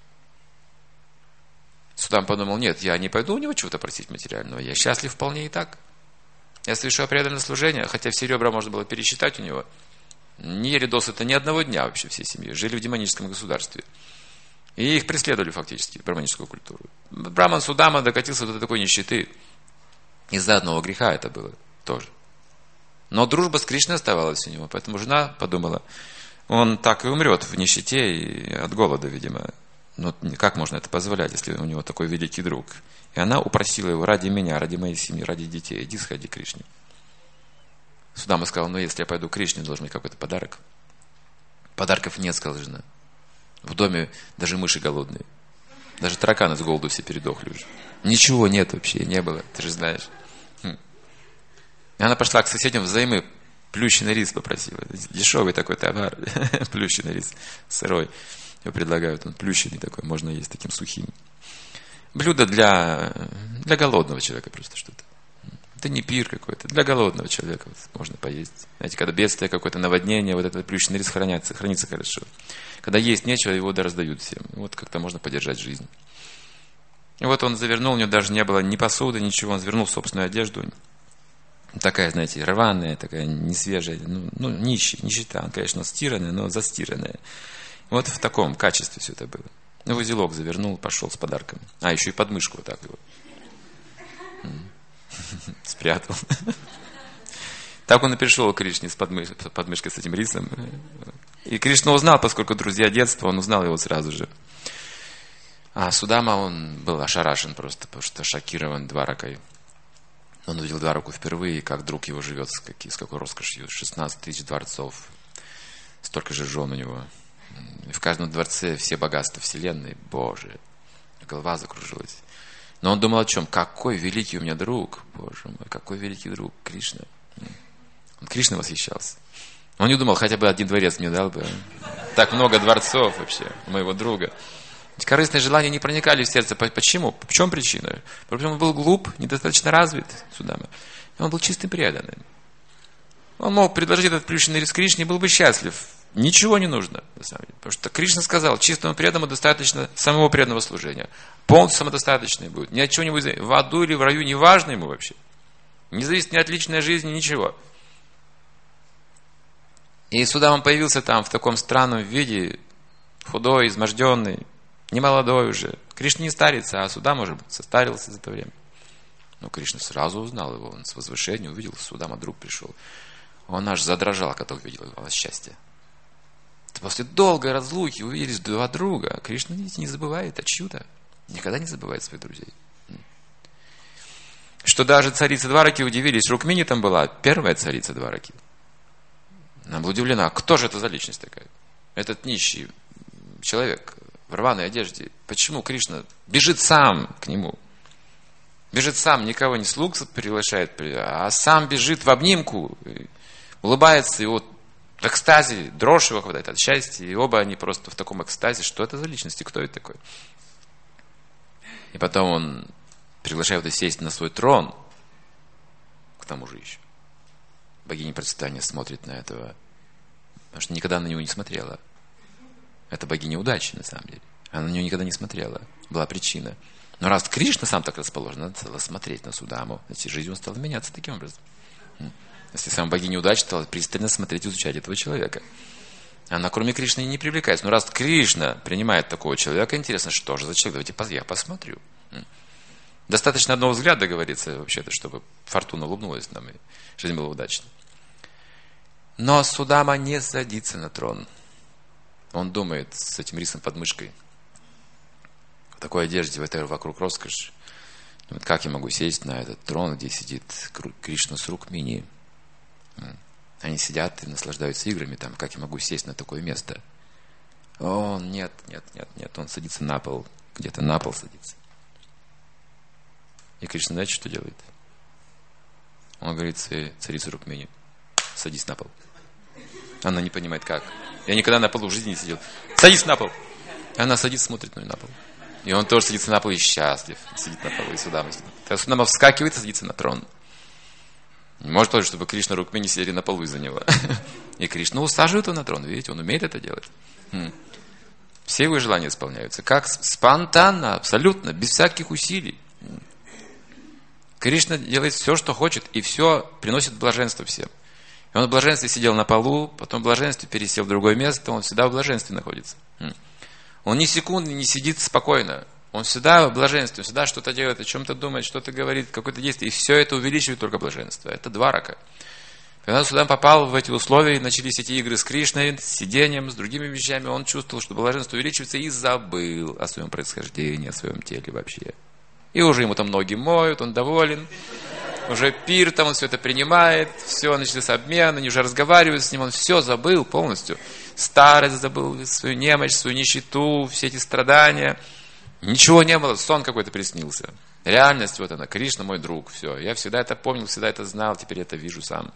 Судам подумал, нет, я не пойду у него чего-то просить материального, я счастлив вполне и так. Я совершаю преданное служение, хотя все ребра можно было пересчитать у него. Не ели досыта ни одного дня вообще всей семьей, жили в демоническом государстве. И их преследовали фактически, браманическую культуру. Браман Судама докатился до такой нищеты. Из-за одного греха это было тоже. Но дружба с Кришной оставалась у него, поэтому жена подумала, он так и умрет в нищете и от голода, видимо. Но как можно это позволять, если у него такой великий друг? И она упросила его, ради меня, ради моей семьи, ради детей, иди сходи к Кришне. Судама сказал, если я пойду к Кришне, должен быть какой-то подарок. Подарков нет, сказала жена. В доме даже мыши голодные. Даже тараканы с голоду все передохли уже. Ничего нет вообще, не было, ты же знаешь. И она пошла к соседям взаймы, плющенный рис попросила. Дешевый такой товар, плющенный рис, сырой. Его предлагают, он плющенный такой, можно есть таким сухим. Блюдо для голодного человека просто что-то. Это не пир какой-то. Для голодного человека можно поесть. Знаете, когда бедствие какое-то, наводнение, вот этот плющенный рис хранится хорошо. Когда есть нечего, его раздают всем. Вот как-то можно поддержать жизнь. И вот он завернул, у него даже не было ни посуды, ничего. Он завернул собственную одежду. Такая, знаете, рваная, такая несвежая, нищета. Он, конечно, стиранная, но застиранная. Вот в таком качестве все это было. В узелок завернул, пошел с подарком. Еще и под мышку вот так его. Спрятал. Так он и пришел к Кришне с подмышкой с этим рисом. И Кришна узнал, поскольку друзья детства, он узнал его сразу же. А Судама, он был ошарашен просто, потому что шокирован Дваракой. Он увидел Двараку впервые, как друг его живет, с какой роскошью. 16 тысяч дворцов, столько же жен у него. И в каждом дворце все богатства вселенной. Боже, голова закружилась. Но он думал о чем? Какой великий у меня друг. Боже мой, какой великий друг Кришна. Он Кришной восхищался. Он не думал, хотя бы один дворец мне дал бы. Так много дворцов вообще у моего друга. Корыстные желания не проникали в сердце. Почему? В чем причина? Потому что он был глуп, недостаточно развит. Судама. Он был чистым преданным. Он мог предложить этот плющенный рис Кришне и был бы счастлив. Ничего не нужно, на самом деле. Потому что Кришна сказал, чистому преданному достаточно самого преданного служения. Полностью самодостаточный будет. Ни от чего не будет. В аду или в раю, не важно ему вообще. Не зависит ни от личной жизни, ничего. И Судама появился там в таком странном виде, худой, изможденный, немолодой уже. Кришна не старится, а Судама уже состарился за это время. Но Кришна сразу узнал его, он с возвышения увидел, Судама друг пришел. Он аж задрожал, когда увидел его от счастья. После долгой разлуки увиделись два друга. Кришна, видите, не забывает о чью-то. Никогда не забывает своих друзей. Что даже царица Двараки удивились. Рукмини там была первая царица Двараки. Она была удивлена. Кто же это за личность такая? Этот нищий человек в рваной одежде. Почему Кришна бежит сам к нему? Бежит сам, никого не слуг приглашает, а сам бежит в обнимку, улыбается, и вот в экстазе, дрожь его хватает от счастья, и оба они просто в таком экстазе. Что это за личность и кто это такой? И потом он приглашает его сесть на свой трон, к тому же еще. Богиня процветания смотрит на этого, потому что никогда на него не смотрела. Это богиня удачи, на самом деле. Она на него никогда не смотрела. Была причина. Но раз Кришна сам так расположен, надо цело смотреть на Судаму. Значит, жизнь стала меняться таким образом. Если сама богиня удачи стала пристально смотреть и изучать этого человека. Она кроме Кришны не привлекается. Но раз Кришна принимает такого человека, интересно, что же за человек? Давайте я посмотрю. Достаточно одного взгляда, говорится, вообще-то, чтобы фортуна улыбнулась нам, и жизнь была удачной. Но Судама не садится на трон. Он думает с этим рисом под мышкой, в такой одежде, в этой вокруг роскошь. Думает, как я могу сесть на этот трон, где сидит Кришна с Рукмини. Они сидят и наслаждаются играми там, как я могу сесть на такое место? О, нет, он садится на пол, где-то на пол садится. И Кришна, знаете, что делает? Он говорит своей царице Рукмини, садись на пол. Она не понимает, как. Я никогда на полу в жизни не сидел. Садись на пол. И она садится, смотрит на пол. И он тоже садится на пол и счастлив. Сидит на полу, и Судама сидит. Тогда Судама вскакивает и садится на трон. Не может тоже, чтобы Кришна и Рукмини сидели на полу из-за него. И Кришна усаживает его на трон. Видите, он умеет это делать. Все его желания исполняются. Как спонтанно, абсолютно, без всяких усилий. Кришна делает все, что хочет, и все приносит блаженство всем. И он в блаженстве сидел на полу, потом в блаженстве пересел в другое место, он всегда в блаженстве находится. Он ни секунды не сидит спокойно. Он всегда в блаженстве, он всегда что-то делает, о чем-то думает, что-то говорит, какое-то действие. И все это увеличивает только блаженство. Это Дварака. Когда Судам попал в эти условия, начались эти игры с Кришной, с сидением, с другими вещами, он чувствовал, что блаженство увеличивается, и забыл о своем происхождении, о своем теле вообще. И уже ему там ноги моют, он доволен. Уже пир там, он все это принимает, все, начался обмен, они уже разговаривают с ним, он все забыл полностью. Старость забыл, свою немощь, свою нищету, все эти страдания. Ничего не было, сон какой-то приснился. Реальность вот она, Кришна мой друг, все. Я всегда это помнил, всегда это знал, теперь это вижу сам.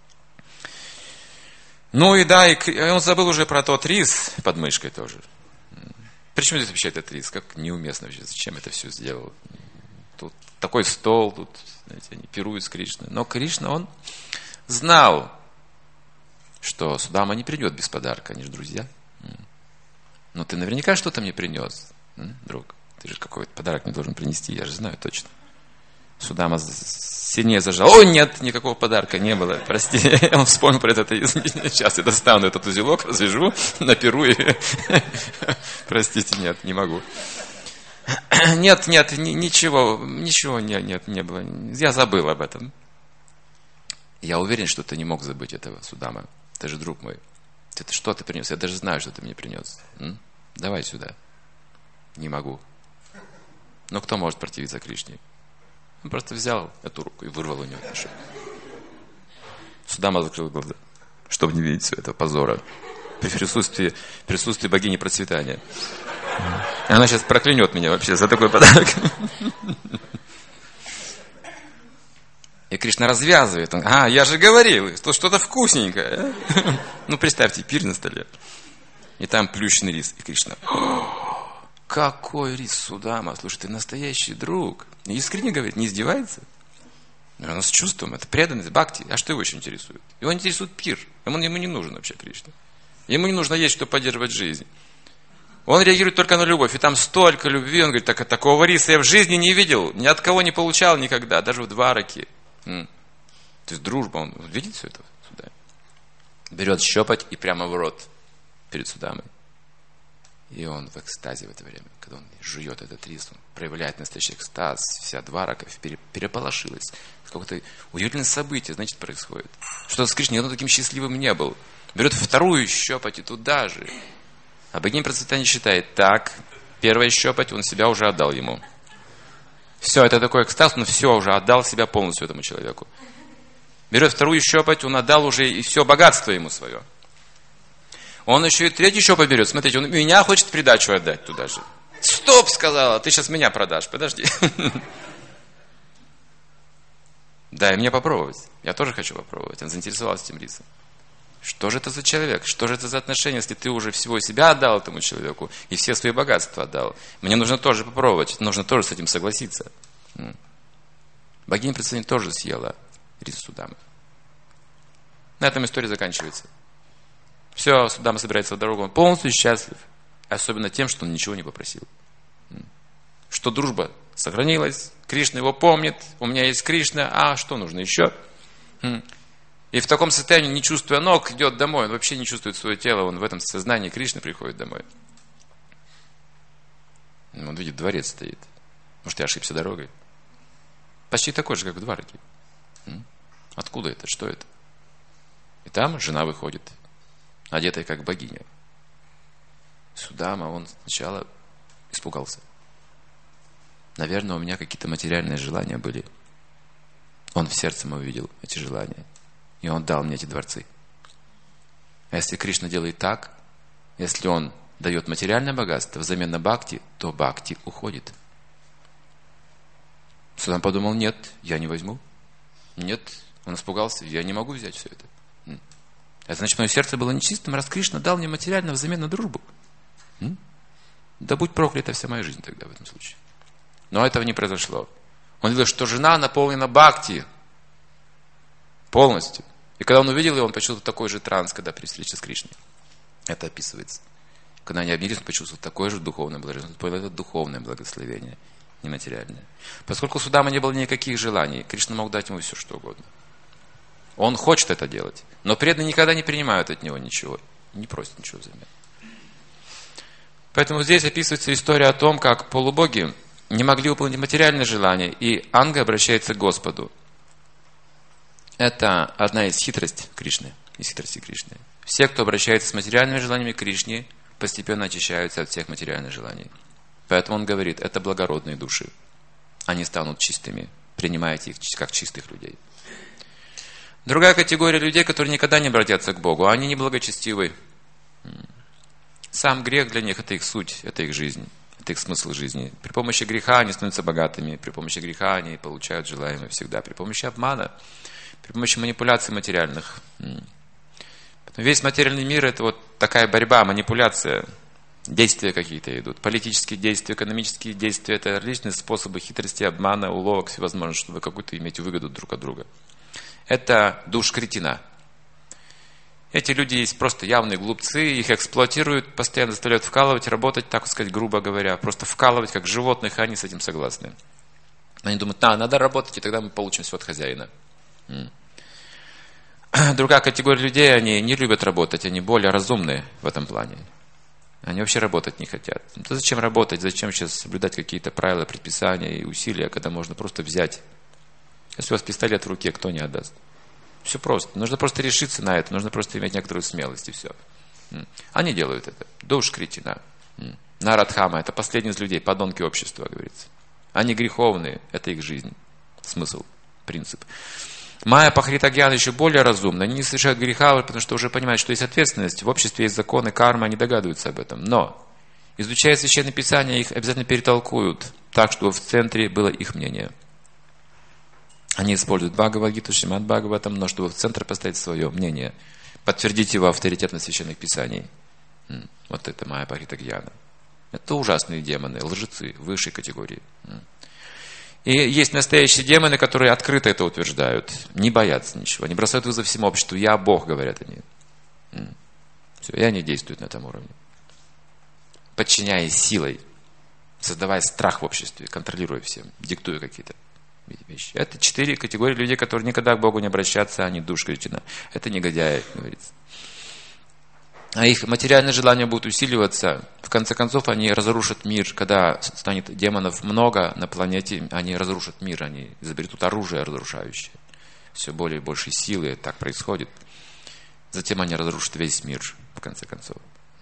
Ну и да, и он забыл уже про тот рис под мышкой тоже. Причем здесь вообще этот рис? Как неуместно вообще, зачем это все сделал? тут такой стол, тут, знаете, они пируют с Кришной. Но Кришна, он знал, что Судама не придет без подарка, они же друзья. Но ты наверняка что-то мне принес, друг. Ты же какой-то подарок мне должен принести, я же знаю точно. Судама сильнее зажал. О, нет, никакого подарка не было, прости. Он вспомнил про это. Сейчас я достану этот узелок, развяжу, напиру и... Простите, нет, не могу. Нет, ничего, не было. Я забыл об этом. Я уверен, что ты не мог забыть этого, Судама. Ты же друг мой. Что ты принес? Я даже знаю, что ты мне принес. Давай сюда. Не могу. Но кто может противиться Кришне? Он просто взял эту руку и вырвал у него мешок. Судама закрыл глаза, чтобы не видеть всего этого позора. При присутствии богини процветания. Она сейчас проклянет меня вообще за такой подарок. И Кришна развязывает. Он, я же говорил, что что-то вкусненькое. Ну, представьте, пир на столе. И там плющенный рис. И Кришна... Какой рис, Судама? Слушай, ты настоящий друг. Искренне говорит, не издевается. Он с чувством, это преданность, бхакти. А что его еще интересует? Его интересует пир. Ему не нужен вообще Кришна. Ему не нужно есть, чтобы поддерживать жизнь. Он реагирует только на любовь. И там столько любви. Он говорит, такого риса я в жизни не видел. Ни от кого не получал никогда. Даже в Двараке. То есть дружба. Он видит все это сюда. Берет щепоть и прямо в рот перед Судамой. И он в экстазе в это время, когда он жует этот рис, он проявляет настоящий экстаз, вся Дварака переполошилась. Какое-то удивительное событие, значит, происходит. Что с Кришной, он таким счастливым не был. Берет вторую щепоть и туда же. А богиня процветания считает, так, первая щепоть, он себя уже отдал ему. Все, это такой экстаз, он все уже отдал себя полностью этому человеку. Берет вторую щепоть, он отдал уже и все богатство ему свое. Он еще и третью щепоть берет. Смотрите, он меня хочет придачу отдать туда же. Стоп, сказала, ты сейчас меня продашь, подожди. Дай мне попробовать. Я тоже хочу попробовать. Он заинтересовался этим рисом. Что же это за человек? Что же это за отношения, если ты уже всего себя отдал этому человеку и все свои богатства отдал? Мне нужно тоже попробовать, нужно тоже с этим согласиться. Богиня процветания тоже съела рис Судамы. На этом история заканчивается. Все, Судама собирается в дорогу, он полностью счастлив. Особенно тем, что он ничего не попросил. Что дружба сохранилась, Кришна его помнит, у меня есть Кришна, а что нужно еще? И в таком состоянии, не чувствуя ног, идет домой, он вообще не чувствует свое тело, он в этом сознании Кришны приходит домой. Он видит, дворец стоит. Может, я ошибся дорогой? Почти такой же, как в Двараке. Откуда это? Что это? И там жена выходит, одетая как богиня. Судама, он сначала испугался. Наверное, у меня какие-то материальные желания были. Он в сердце увидел эти желания. И он дал мне эти дворцы. А если Кришна делает так, если он дает материальное богатство взамен на бхакти, то бхакти уходит. Судама подумал, нет, я не возьму. Нет, он испугался, я не могу взять все это. Это значит, мое сердце было нечистым, раз Кришна дал мне материально взамен на дружбу. Да будь проклята вся моя жизнь тогда в этом случае. Но этого не произошло. Он видел, что жена наполнена бхакти полностью. И когда он увидел ее, он почувствовал такой же транс, когда при встрече с Кришной. Это описывается. Когда они обнялись, он почувствовал такое же духовное блаженство. Он понял, это духовное благословение, не материальное. Поскольку у Судамы не было никаких желаний, Кришна мог дать ему все, что угодно. Он хочет это делать, но преданные никогда не принимают от него ничего, не просят ничего взамен. Поэтому здесь описывается история о том, как полубоги не могли выполнить материальные желания, и Анга обращается к Господу. Это одна из хитростей Кришны. Все, кто обращается с материальными желаниями к Кришне, постепенно очищаются от всех материальных желаний. Поэтому он говорит, это благородные души. Они станут чистыми. Принимайте их как чистых людей. Другая категория людей, которые никогда не обратятся к Богу, они неблагочестивы. Сам грех для них – это их суть, это их жизнь, это их смысл жизни. При помощи греха они становятся богатыми, при помощи греха они получают желаемое всегда, при помощи обмана, при помощи манипуляций материальных. Весь материальный мир – это вот такая борьба, манипуляция. Действия какие-то идут. Политические действия, экономические действия. Это различные способы хитрости, обмана, уловок, всевозможных, чтобы какую-то иметь выгоду друг от друга. Это душкритина. Эти люди есть просто явные глупцы, их эксплуатируют, постоянно заставляют вкалывать, работать, так сказать, грубо говоря. Просто вкалывать, как животных, и они с этим согласны. Они думают, надо работать, и тогда мы получим все от хозяина. Другая категория людей, они не любят работать, они более разумные в этом плане. Они вообще работать не хотят. То зачем работать, зачем сейчас соблюдать какие-то правила, предписания и усилия, когда можно просто взять. Если у вас пистолет в руке, кто не отдаст? Все просто. Нужно просто решиться на это, нужно просто иметь некоторую смелость, и все. Они делают это. Душкритина. Нарадхама, это последний из людей, подонки общества, говорится. Они греховные, это их жизнь. Смысл, принцип. Майя Пахритагьяна еще более разумна. Они не совершают греха, потому что уже понимают, что есть ответственность. В обществе есть законы, карма, они догадываются об этом. Но, изучая Священное Писание, их обязательно перетолкуют так, чтобы в центре было их мнение. Они используют Бхагавад-гиту, Шримад Бхагаватам, но чтобы в центр поставить свое мнение, подтвердить его авторитетность Священных Писаний. Вот это Майя Пахритагьяна. Это ужасные демоны, лжецы высшей категории. И есть настоящие демоны, которые открыто это утверждают, не боятся ничего, не бросают вызов всему обществу. Я Бог, говорят они. Все, и они действуют на этом уровне. Подчиняясь силой, создавая страх в обществе, контролируя всем, диктуя какие-то вещи. Это 4 категории людей, которые никогда к Богу не обращаются, они душкритина. Это негодяи, говорится. А их материальное желание будет усиливаться. В конце концов, они разрушат мир. Когда станет демонов много на планете, они разрушат мир, они изобретут оружие разрушающее. Все более и большей силы так происходит. Затем они разрушат весь мир, в конце концов.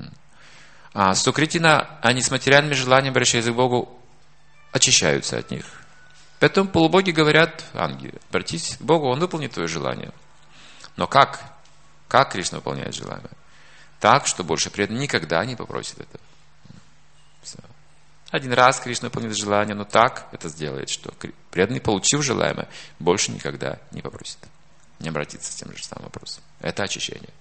А сукритина, они с материальными желаниями, обращаясь к Богу, очищаются от них. Поэтому полубоги говорят, ангелы, обратись к Богу, Он выполнит твое желание. Но как? Как Кришна выполняет желание? Так, что больше преданный никогда не попросит это. Все. Один раз Кришна выполнит желание, но так это сделает, что преданный, получив желаемое, больше никогда не попросит. Не обратится с тем же самым вопросом. Это очищение.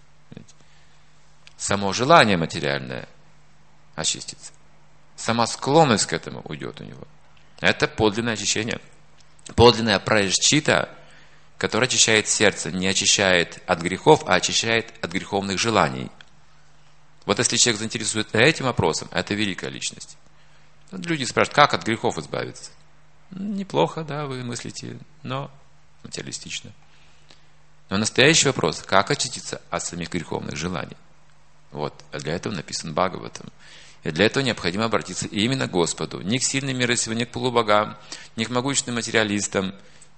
Само желание материальное очистится. Сама склонность к этому уйдет у него. Это подлинное очищение. Подлинная прайшчита, которая очищает сердце, не очищает от грехов, а очищает от греховных желаний. Вот если человек заинтересует этим вопросом, это великая личность. Люди спрашивают, как от грехов избавиться? Неплохо, да, вы мыслите, но материалистично. Но настоящий вопрос, как очиститься от самих греховных желаний? Вот, а для этого написан Бхагаватам. И для этого необходимо обратиться именно к Господу. Не к сильным мира сего, не к полубогам, не к могущественным материалистам,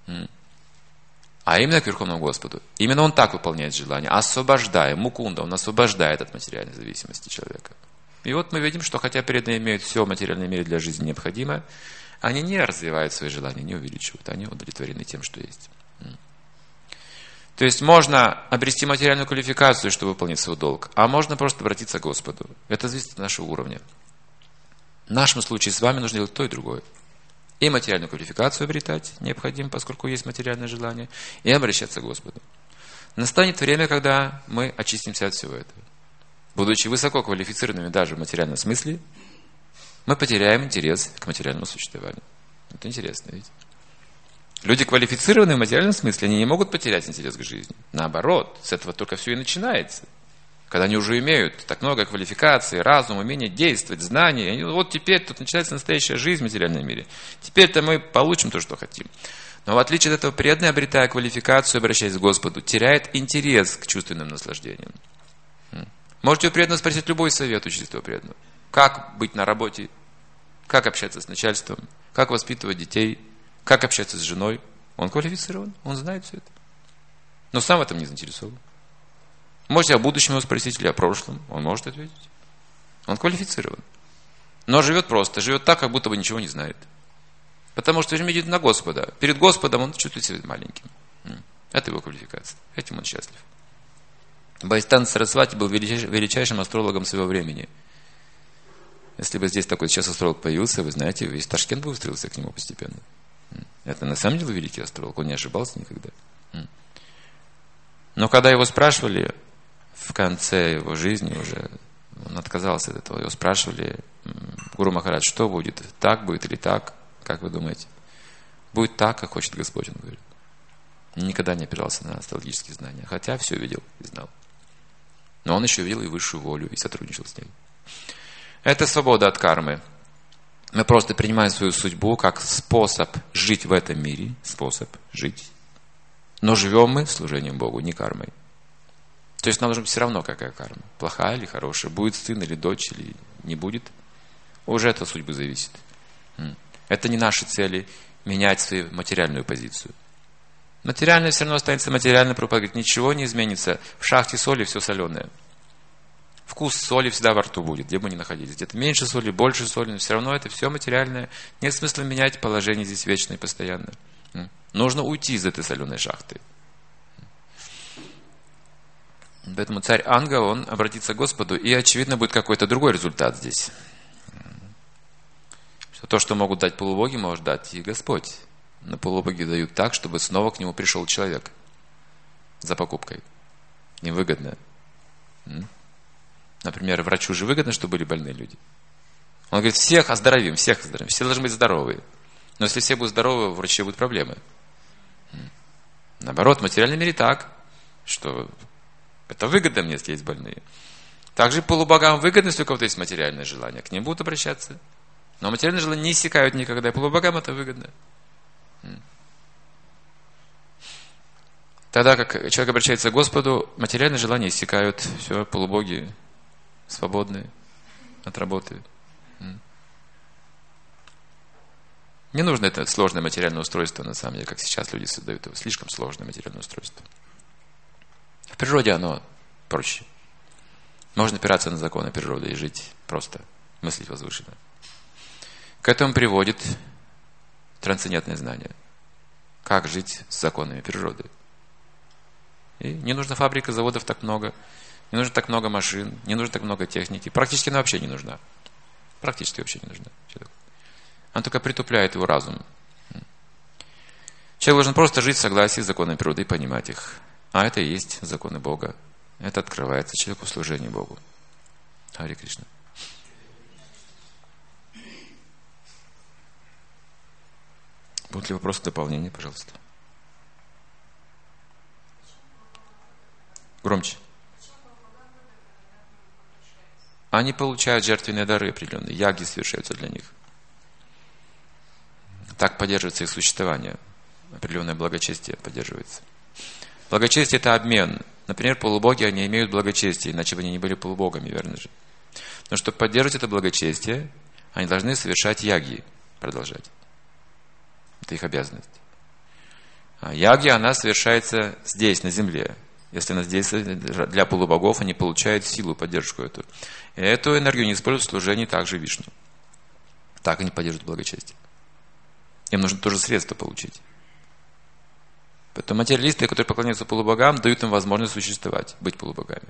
а именно к Верховному Господу. Именно Он так выполняет желание, освобождая, Мукунда, Он освобождает от материальной зависимости человека. И вот мы видим, что хотя преданные имеют все в материальном мире для жизни необходимое, они не развивают свои желания, не увеличивают, они удовлетворены тем, что есть. То есть можно обрести материальную квалификацию, чтобы выполнить свой долг, а можно просто обратиться к Господу. Это зависит от нашего уровня. В нашем случае с вами нужно делать то и другое. И материальную квалификацию обретать необходимо, поскольку есть материальное желание, и обращаться к Господу. Настанет время, когда мы очистимся от всего этого. Будучи высоко квалифицированными даже в материальном смысле, мы потеряем интерес к материальному существованию. Это интересно, видите? Люди квалифицированные в материальном смысле, они не могут потерять интерес к жизни. Наоборот, с этого только все и начинается. Когда они уже имеют так много квалификаций, разум, умение действовать, знаний. И вот теперь тут начинается настоящая жизнь в материальном мире. Теперь-то мы получим то, что хотим. Но в отличие от этого, преданный, обретая квалификацию, обращаясь к Господу, теряет интерес к чувственным наслаждениям. Можете у преданного спросить любой совет у чистого преданного. Как быть на работе, как общаться с начальством, как воспитывать детей, как общаться с женой. Он квалифицирован, он знает все это. Но сам в этом не заинтересован. Можете о будущем его спросить или о прошлом, он может ответить. Он квалифицирован. Но живет просто, живет так, как будто бы ничего не знает. Потому что идет на Господа. Перед Господом он чувствует себя маленьким. Это его квалификация. Этим он счастлив. Бхактисиданта Сарасвати был величайшим астрологом своего времени. Если бы здесь такой сейчас астролог появился, вы знаете, весь Ташкент бы устремился к нему постепенно. Это на самом деле великий астролог, он не ошибался никогда. Но когда его спрашивали в конце его жизни, уже Он отказался от этого. Его спрашивали: Гуру Махарадж, что будет? Так будет или так? Как вы думаете? Будет так, как хочет Господь, он говорит. Никогда не опирался на астрологические знания, хотя все видел и знал. Но он еще видел и высшую волю, и сотрудничал с ней. Это свобода от кармы. Мы просто принимаем свою судьбу как способ жить в этом мире, способ жить. Но живем мы служением Богу, не кармой. То есть нам должно быть все равно, какая карма. Плохая или хорошая. Будет сын или дочь, или не будет. Уже от судьбы зависит. Это не наши цели менять свою материальную позицию. Материальное все равно останется материально, пропагать. Ничего не изменится. В шахте соли все соленое. Вкус соли всегда во рту будет, где бы ни находились. Где-то меньше соли, больше соли, но все равно это все материальное. Нет смысла менять положение здесь вечно и постоянно. Нужно уйти из этой соленой шахты. Поэтому царь Анга, он обратится к Господу, и очевидно будет какой-то другой результат здесь. Что то, что могут дать полубоги, может дать и Господь. Но полубоги дают так, чтобы снова к нему пришел человек за покупкой. Им выгодно. Например, врачу же выгодно, чтобы были больные люди. Он говорит, всех оздоровим, все должны быть здоровые. Но если все будут здоровы, у врачей будут проблемы. Наоборот, в материальном мире так, что это выгодно мне, если есть больные. Также полубогам выгодно, если у кого-то есть материальное желание, к ним будут обращаться. Но материальные желания не иссякают никогда, и полубогам это выгодно. Тогда как человек обращается к Господу, материальные желания иссякают, все, полубоги свободны от работы. Не нужно это сложное материальное устройство, на самом деле, как сейчас люди создают его. Слишком сложное материальное устройство. В природе оно проще. Можно опираться на законы природы и жить просто, мыслить возвышенно. К этому приводит трансцендентное знание. Как жить с законами природы. И не нужно фабрик и заводов так много. Не нужно так много машин. Не нужно так много техники. Практически она вообще не нужна. Практически вообще не нужна. Она только притупляет его разум. Человек должен просто жить в согласии с законами природы и понимать их. А это и есть законы Бога. Это открывается человеку в служении Богу. Харе Кришна. Будут ли вопросы, дополнения, пожалуйста? Громче. Они получают жертвенные дары определенные. Яги совершаются для них. Так поддерживается их существование. Определенное благочестие поддерживается. Благочестие – это обмен. Например, полубоги, они имеют благочестие, иначе бы они не были полубогами, верно же? Но чтобы поддерживать это благочестие, они должны совершать яги, продолжать. Это их обязанность. А яги, она совершается здесь, на земле. Если она здесь для полубогов, они получают силу, поддержку эту. И эту энергию они используют в служении также Вишну. Так они поддерживают благочестие. Им нужно тоже средства получить. Поэтому материалисты, которые поклоняются полубогам, дают им возможность существовать, быть полубогами.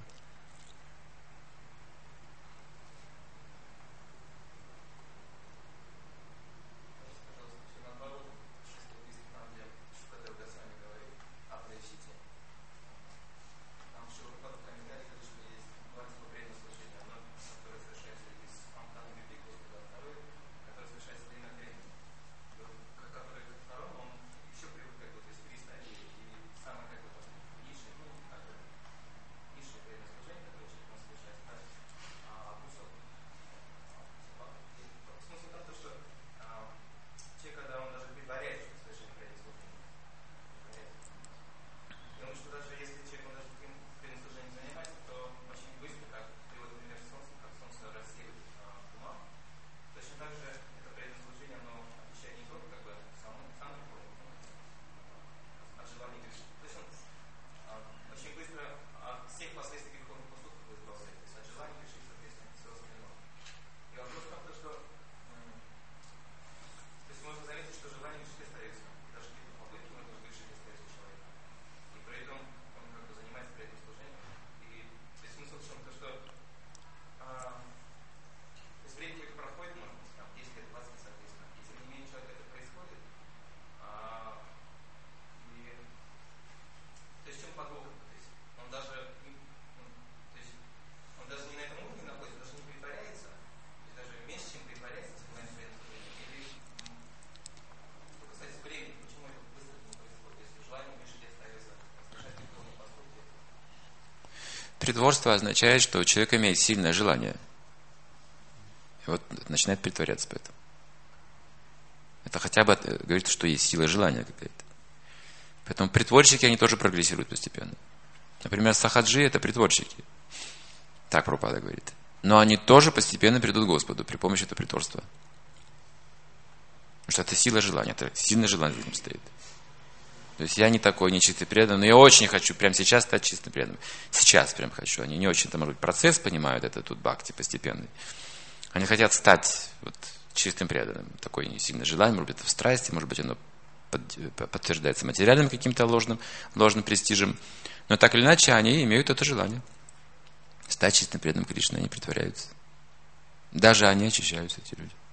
притворство означает, что человек имеет сильное желание. И вот начинает притворяться поэтому. Это хотя бы говорит, что есть сила желания какая-то. Поэтому притворщики, они тоже прогрессируют постепенно. Например, сахаджи – это притворщики. Так Прабхупада говорит. Но они тоже постепенно придут к Господу при помощи этого притворства. Потому что это сила желания, это сильное желание за этим стоит. То есть я не такой нечистый преданный, но я очень хочу прямо сейчас стать чистым преданным. Сейчас прям хочу. Они не очень, может быть, процесс понимают, это тут бхакти постепенный. Они хотят стать вот чистым преданным. Такое сильное желание, может быть, это в страсти, может быть, оно подтверждается материальным каким-то ложным престижем. Но так или иначе, они имеют это желание. Стать чистым преданным Кришны, они притворяются. Даже они очищаются, эти люди.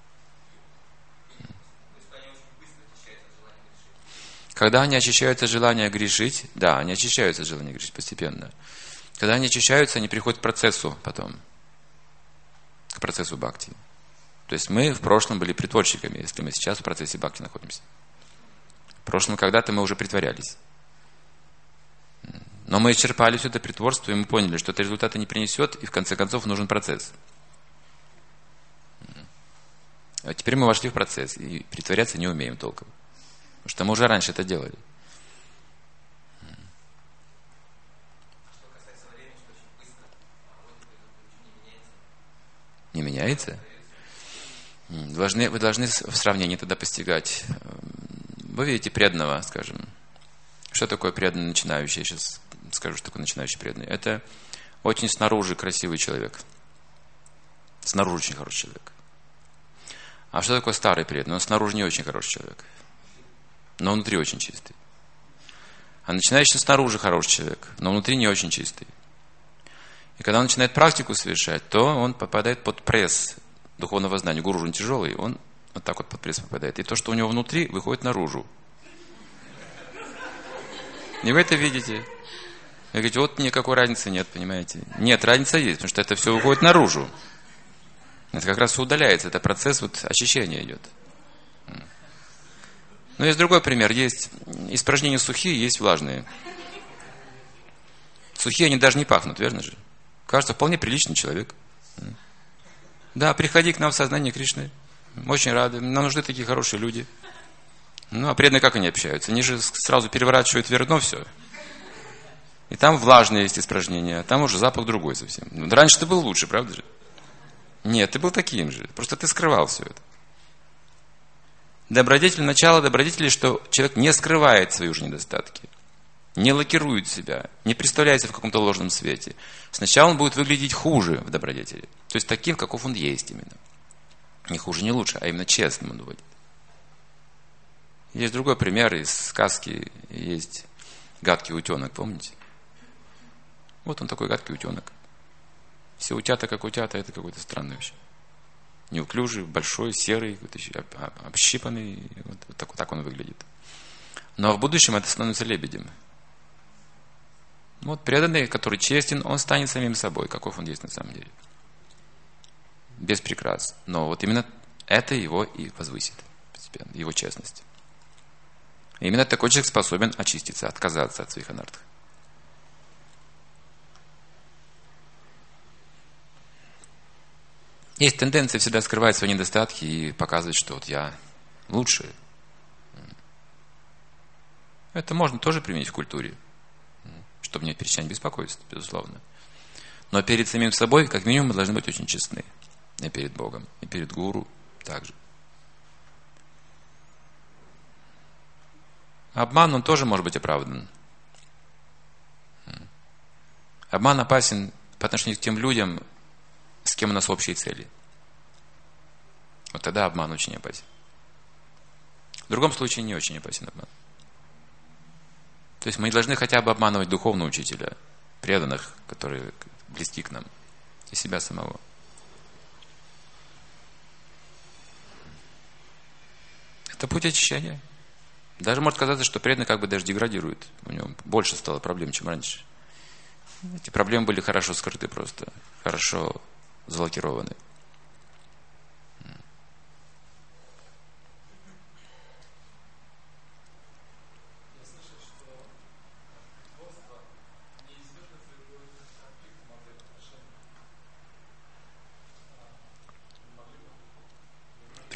Когда они очищаются от желания грешить, да, они очищаются от желания грешить постепенно. Когда они очищаются, они приходят к процессу потом. К процессу бхакти. То есть мы в прошлом были притворщиками, если мы сейчас в процессе бхакти находимся. В прошлом когда-то мы уже притворялись. Но мы исчерпали все это притворство, и мы поняли, что это результата не принесет, и в конце концов нужен процесс. А теперь мы вошли в процесс, и притворяться не умеем толком. Потому что мы уже раньше это делали. Не меняется? Вы должны в сравнении тогда постигать. Вы видите преданного, скажем. Что такое преданный начинающий? Я сейчас скажу, что такое начинающий преданный. Это очень снаружи красивый человек. Снаружи очень хороший человек. А что такое старый преданный? Он снаружи не очень хороший человек. Но внутри очень чистый. А начинающий снаружи хороший человек, но внутри не очень чистый. И когда он начинает практику совершать, то он попадает под пресс духовного знания. Гуру же тяжелый, он вот так вот под пресс попадает. И то, что у него внутри, выходит наружу. И вы это видите. Вы говорите, вот никакой разницы нет, понимаете? Нет, разница есть, потому что это все выходит наружу. Это как раз все удаляется, это процесс вот очищения идет. Но есть другой пример. Есть испражнения сухие, есть влажные. Сухие, они даже не пахнут, верно же? Кажется, вполне приличный человек. Да, приходи к нам в сознание Кришны. Очень рады. Нам нужны такие хорошие люди. Ну, а преданные как они общаются? Они же сразу переворачивают вверх дном все. И там влажные есть испражнения, а там уже запах другой совсем. Ну, раньше ты был лучше, правда же? Нет, ты был таким же. Просто ты скрывал все это. Добродетель, начало добродетели, что человек не скрывает свои уже недостатки, не лакирует себя, не представляется в каком-то ложном свете. Сначала он будет выглядеть хуже в добродетели. То есть таким, каков он есть именно. Не хуже, не лучше, а именно честным он будет. Есть другой пример из сказки. Есть гадкий утенок, помните? Вот он такой гадкий утенок. Все утята как утята, это какой-то странный вообще. Неуклюжий, большой, серый, общипанный. Вот так он выглядит. Но в будущем это становится лебедем. Вот преданный, который честен, он станет самим собой, каков он есть на самом деле. Без прикрас. Но вот именно это его и возвысит постепенно, его честность. И именно такой человек способен очиститься, отказаться от своих анартх. Есть тенденция всегда скрывать свои недостатки и показывать, что вот я лучше. Это можно тоже применить в культуре, чтобы не перестать беспокоиться, безусловно. Но перед самим собой, как минимум, мы должны быть очень честны. И перед Богом, и перед гуру также. Обман, он тоже может быть оправдан. Обман опасен по отношению к тем людям, с кем у нас общие цели. Вот тогда обман очень опасен. В другом случае не очень опасен обман. То есть мы не должны хотя бы обманывать духовного учителя, преданных, которые близки к нам, и себя самого. Это путь очищения. Даже может казаться, что преданный как бы даже деградирует. У него больше стало проблем, чем раньше. Эти проблемы были хорошо скрыты просто, хорошо залокированы.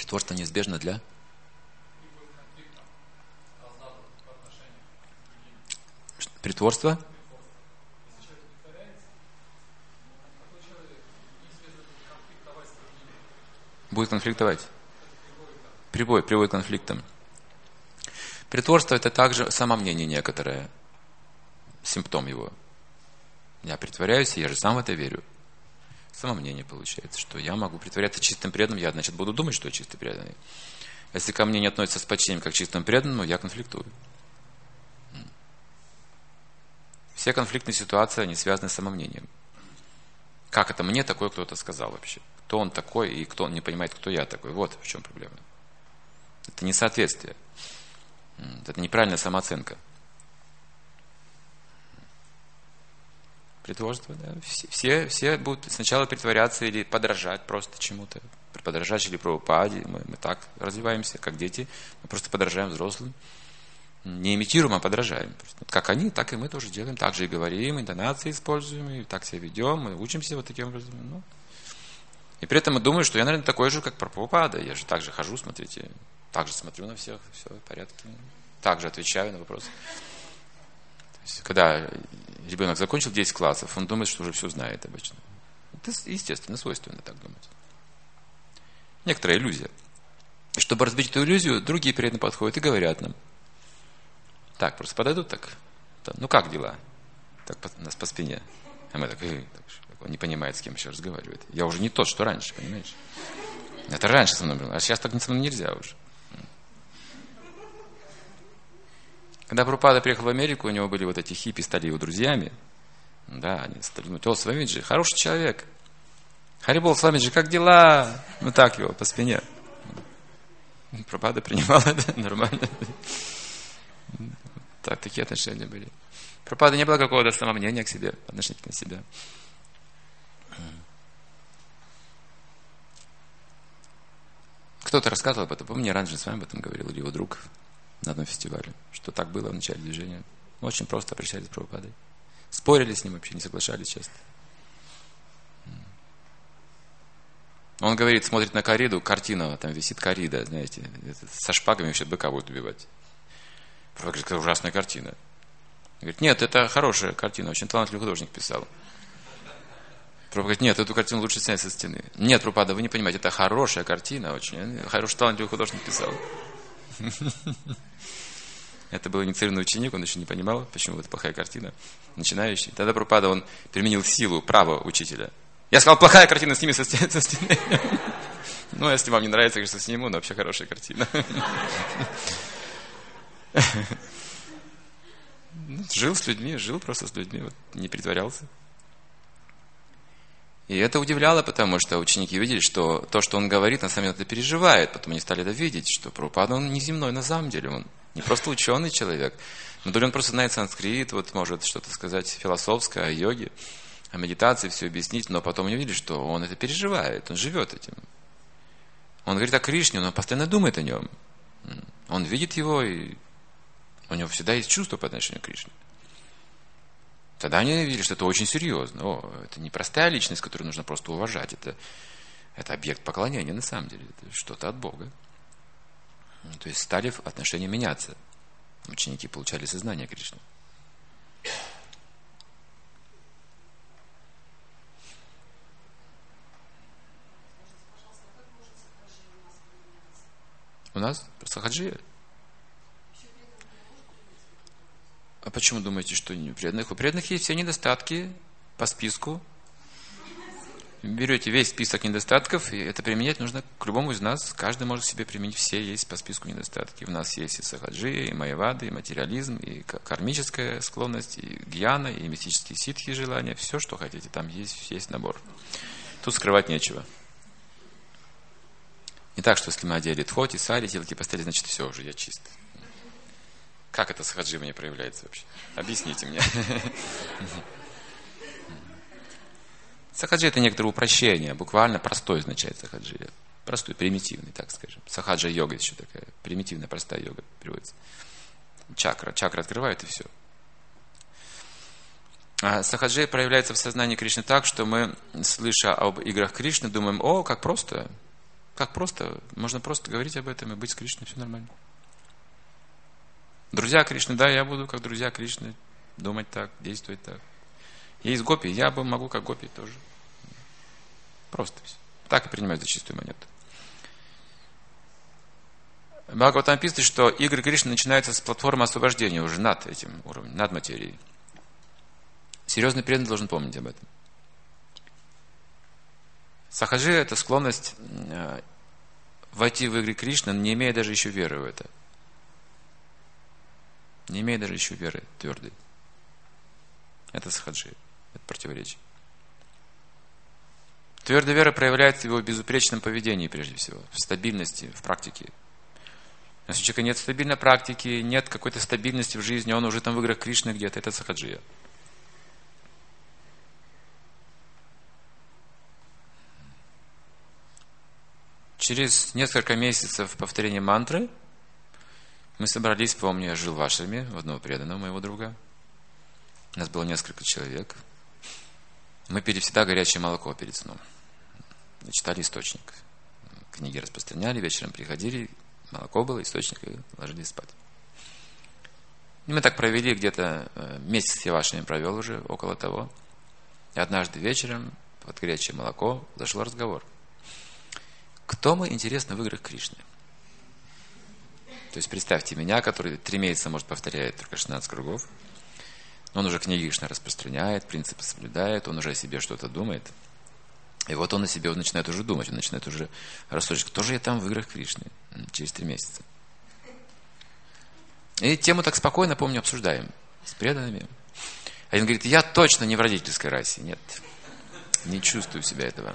Притворство неизбежно для... Притворство? Будет конфликтовать. Приводит к конфликтам. Притворство — это также самомнение некоторое. Симптом его. Я притворяюсь, и я же сам в это верю. Самомнение получается, что я могу притворяться чистым преданным, я, значит, буду думать, что я чистый преданный. Если ко мне не относятся с почтением как к чистому преданному, я конфликтую. Все конфликтные ситуации, они связаны с самомнением. Как это мне такой кто-то сказал вообще? Кто он такой, и кто он не понимает, кто я такой? Вот в чем проблема. Это несоответствие. Это неправильная самооценка. Притворство, да. Все будут сначала притворяться или подражать просто чему-то. Подражать или Прабхупаде. Мы так развиваемся, как дети. Мы просто подражаем взрослым. Не имитируем, а подражаем. Вот как они, так и мы тоже делаем. Так же и говорим, интонации используем, и так себя ведем, мы учимся вот таким образом. Ну. И при этом мы думаем, что я, наверное, такой же, как Прабхупада. Я же так же хожу, смотрите. Так же смотрю на всех, все в порядке. Так же отвечаю на вопросы. То есть, когда ребенок закончил 10 классов, он думает, что уже все знает обычно. Это естественно, свойственно так думать. Некоторая иллюзия. И чтобы разбить эту иллюзию, другие преданные подходят и говорят нам. Так, просто подойдут так. Ну как дела? Так нас по спине. А мы так, он не понимает, с кем еще разговаривает. Я уже не тот, что раньше, понимаешь? Это раньше со мной было, а сейчас так со мной нельзя уже. Когда Прабхупада приехал в Америку, у него были вот эти хиппи, стали его друзьями. Да, они стали думать: о, Свамиджи, хороший человек. Харибол, Свамиджи, как дела? Ну так его по спине. Прабхупада принимал это нормально. Так, такие отношения были. Прабхупада не было какого-то самомнения к себе, отношения к себе. Кто-то рассказывал об этом, помню, Ранджан с вами об этом говорил, или его друг на одном фестивале, что так было в начале движения. Очень просто обращались к Прабхупаде. Спорили с ним вообще, не соглашались часто. Он говорит, смотрит на кориду, картина, там висит корида, знаете, со шпагами вообще быка будет убивать. Прабхупада говорит, какая ужасная картина. Говорит, нет, это хорошая картина, очень талантливый художник писал. Прабхупада говорит, нет, эту картину лучше снять со стены. Нет, Прабхупада, вы не понимаете, это хорошая картина, очень хороший талантливый художник писал. Это был инициированный ученик, он еще не понимал, почему это плохая картина. Начинающий. Тогда Прабхупада, он применил силу, право учителя. Я сказал, плохая картина, сними со стены. Ну, если вам не нравится, конечно, сниму, но вообще хорошая картина. Жил с людьми, жил просто с людьми, вот, не притворялся. И это удивляло, потому что ученики видели, что то, что он говорит, на самом деле это переживает. Потом они стали это видеть, что Прабхупада, он неземной на самом деле. Он не просто ученый человек. Но то ли он просто знает санскрит, вот может что-то сказать философское о йоге, о медитации, все объяснить. Но потом они видели, что он это переживает, он живет этим. Он говорит о Кришне, но он постоянно думает о нем. Он видит его, и у него всегда есть чувство по отношению к Кришне. Тогда они видели, что это очень серьезно. О, это не простая личность, которую нужно просто уважать. Это объект поклонения на самом деле. Это что-то от Бога. То есть стали отношения меняться. Ученики получали сознание Кришны. У нас? Сахаджи? А почему думаете, что не у преданных? У преданных есть все недостатки по списку. Берете весь список недостатков, и это применять нужно к любому из нас. Каждый может себе применить, все есть по списку недостатки. У нас есть и сахаджи, и майявады, и материализм, и кармическая склонность, и гьяна, и мистические ситхи желания. Все, что хотите, там есть набор. Тут скрывать нечего. Не так, что если мы одели тхоти, сари, тилки поставили, значит все уже, я чист. Как это сахаджи мне проявляется вообще? Объясните мне. Сахаджи — это некоторое упрощение, буквально простой означает сахаджи. Простой, примитивный, так скажем. Сахаджа-йога еще такая, примитивная, простая йога переводится. Чакра открывает и все. А сахаджи проявляется в сознании Кришны так, что мы, слыша об играх Кришны, думаем, о, как просто как просто? Можно просто говорить об этом и быть с Кришной, все нормально. Друзья Кришны, да, я буду как друзья Кришны, думать так, действовать так. Есть гопи, я могу как гопи тоже. Просто все. Так и принимают за чистую монету. Бхагаватам пишет, что игры Кришны начинаются с платформы освобождения уже над этим уровнем, над материей. Серьезный преданный должен помнить об этом. Сахаджи – это склонность войти в игры Кришны, не имея даже еще веры в это. Не имея даже еще веры твердой. Это сахаджи, это противоречие. Твердая вера проявляется в его безупречном поведении, прежде всего, в стабильности, в практике. Если у человека нет стабильной практики, нет какой-то стабильности в жизни, он уже там в играх Кришны где-то, это сахаджия. Через несколько месяцев повторения мантры мы собрались, помню, я жил в ашраме, в одного преданного моего друга. У нас было несколько человек. Мы пили всегда горячее молоко перед сном. И читали источник. Книги распространяли, вечером приходили, молоко было, источник, и ложились спать. И мы так провели где-то месяц, я в ашраме провел уже, около того. И однажды вечером под горячее молоко зашел разговор. Кто мы, интересно, в играх Кришны? То есть представьте меня, который 3 месяца, может, повторяет только 16 кругов. Он уже книги Кришны распространяет, принципы соблюдает, он уже о себе что-то думает. И вот он о себе начинает уже думать, он начинает уже рассуждать, кто же я там в играх Кришны через 3 месяца. И тему так спокойно, помню, обсуждаем с преданными. Один говорит, я точно не в родительской расе. Нет, не чувствую себя этого.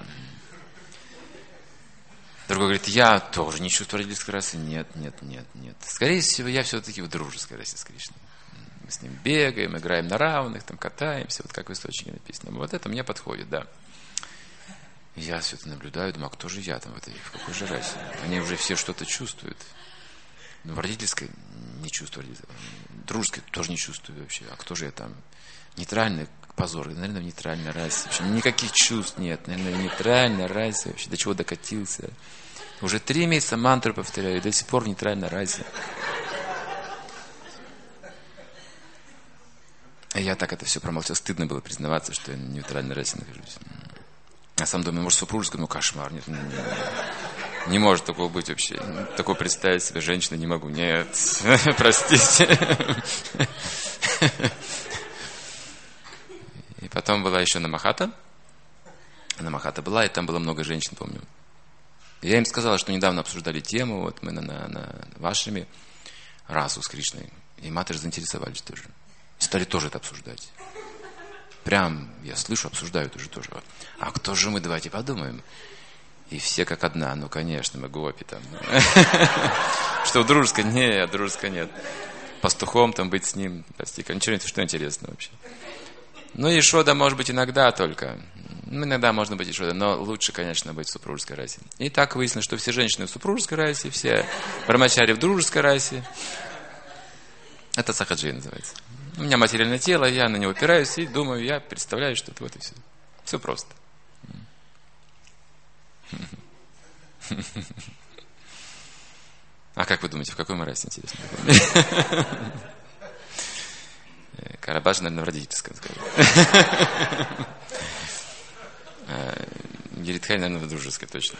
Другой говорит, я тоже не чувствую родительской расы. Нет. Скорее всего, я все-таки в дружеской расе с Кришной. Мы с ним бегаем, играем на равных, там катаемся, вот как в источнике написано. Вот это мне подходит, да. Я все это наблюдаю, думаю, а кто же я там в какой же расе? Они уже все что-то чувствуют. Но в родительской не чувствую. Дружеской тоже не чувствую вообще. А кто же я там? Нейтральный позор. Наверное, в нейтральной расе. Вообще никаких чувств нет. Наверное, в нейтральной расе. Вообще до чего докатился. Уже 3 месяца мантру повторяю. До сих пор в нейтральной расе. А я так это все промолчал. Стыдно было признаваться, что я в нейтральной расе нахожусь. А сам думаю, может, супружеская? Ну, кошмар. Нет, не может такого быть вообще. Такого представить себе женщину не могу. Нет, простите. И потом была еще Намахата. Намахата была, и там было много женщин, помню. И я им сказал, что недавно обсуждали тему, вот мы на вашими расу с Кришной. И матери заинтересовались тоже. И стали тоже это обсуждать. Прям, я слышу, обсуждают уже тоже. А кто же мы, давайте подумаем. И все как одна, ну, конечно, мы гопи там. Что, дружеская? Нет, дружеская нет. Пастухом там быть с ним, постиком. Ничего, что интересно вообще. Ну, Ешода может быть иногда только. Ну, иногда можно быть Ешода, но лучше, конечно, быть в супружеской расе. И так выяснилось, что все женщины в супружеской расе, все брамачари в дружеской расе. Это сахаджи называется. У меня материальное тело, я на него опираюсь и думаю, я представляю, что это вот и все. Все просто. А как вы думаете, в какой мы расе, интересно? Карабаш, наверное, в родительском, скажем. Гиритхай, наверное, в дружеской, точно.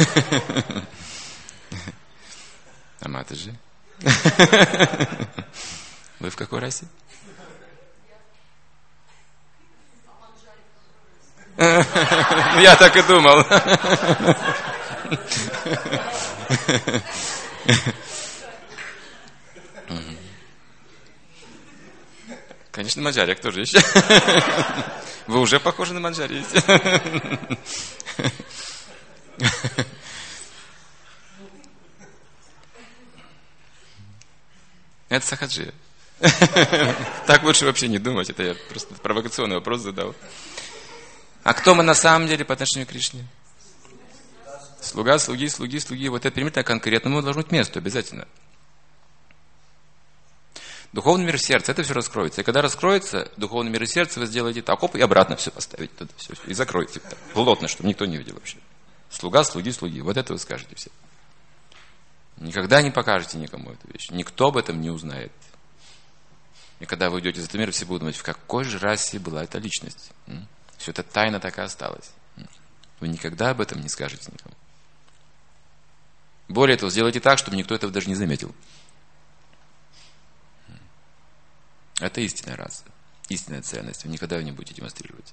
А Матаджи? Вы в какой расе? Я так и думал. Конечно, манджари, а кто же еще? Вы уже похожи на манджари. Это сахаджи. Так лучше вообще не думать. Это я просто провокационный вопрос задал. А кто мы на самом деле по отношению к Кришне? Слуга, слуги. Вот это примерно конкретному должно быть место обязательно. Духовный мир сердца, это все раскроется. И когда раскроется духовный мир сердца, вы сделаете так, оп, и обратно все поставите туда, все, и закроете так, плотно, чтобы никто не видел вообще. Слуга слуги слуги. Вот это вы скажете все. Никогда не покажете никому эту вещь. Никто об этом не узнает. И когда вы уйдете из этого мира, все будут думать, в какой же расе была эта личность. Все это тайна так и осталась. Вы никогда об этом не скажете никому. Более того, сделайте так, чтобы никто этого даже не заметил. Это истинная раса, истинная ценность. Вы никогда ее не будете демонстрировать.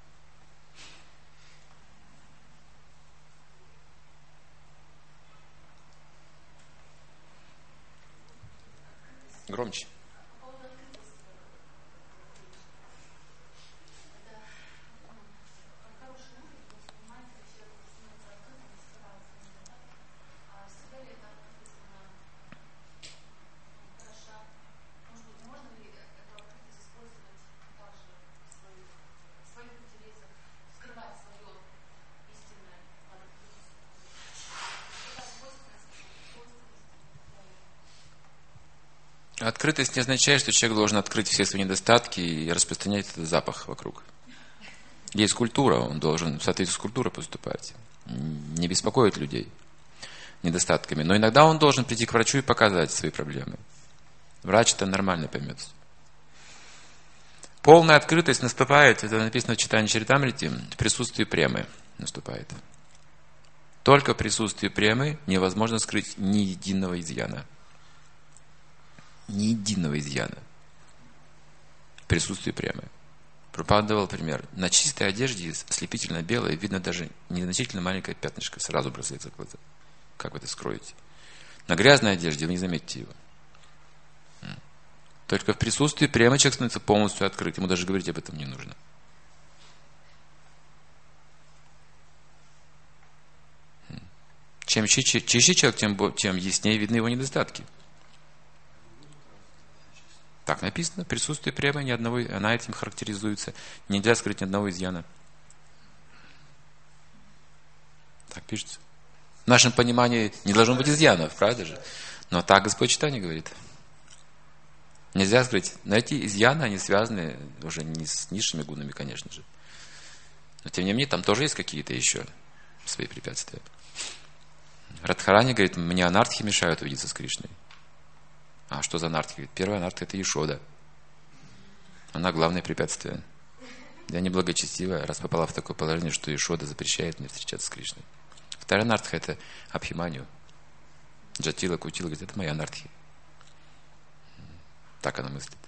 Громче. Открытость не означает, что человек должен открыть все свои недостатки и распространять этот запах вокруг. Есть культура, он должен в соответствии с культурой поступать. Не беспокоить людей недостатками. Но иногда он должен прийти к врачу и показать свои проблемы. Врач это нормально поймет. Полная открытость наступает, это написано в Чайтанья Чаритамрите, в присутствии премы наступает. Только в присутствии премы невозможно скрыть ни единого изъяна. Ни единого изъяна. В присутствии премы. Прабхупада давал пример. На чистой одежде ослепительно белое, видно даже незначительно маленькое пятнышко, сразу бросается в глаза. Как вы это скроете? На грязной одежде вы не заметите его. Только в присутствии премы человек становится полностью открыт. Ему даже говорить об этом не нужно. Чем чище человек, тем яснее видны его недостатки. Так написано, присутствие премы ни одного, она этим характеризуется. Нельзя скрыть ни одного изъяна. Так пишется. В нашем понимании не должно быть изъянов, правда же? Но так Господь Чайтанья говорит. Нельзя скрыть. Но эти изъяны, они связаны уже не с низшими гунами, конечно же. Но тем не менее, там тоже есть какие-то еще свои препятствия. Радхарани говорит, мне анартхи мешают увидеться с Кришной. А что за анартхи? Говорит, первая анартха это Ешода. Она главное препятствие. Я неблагочестивая, раз попала в такое положение, что Ешода запрещает мне встречаться с Кришной. Вторая анартха это Абхиманью. Джатила, Кутила, говорит, это моя анартхи. Так она мыслит.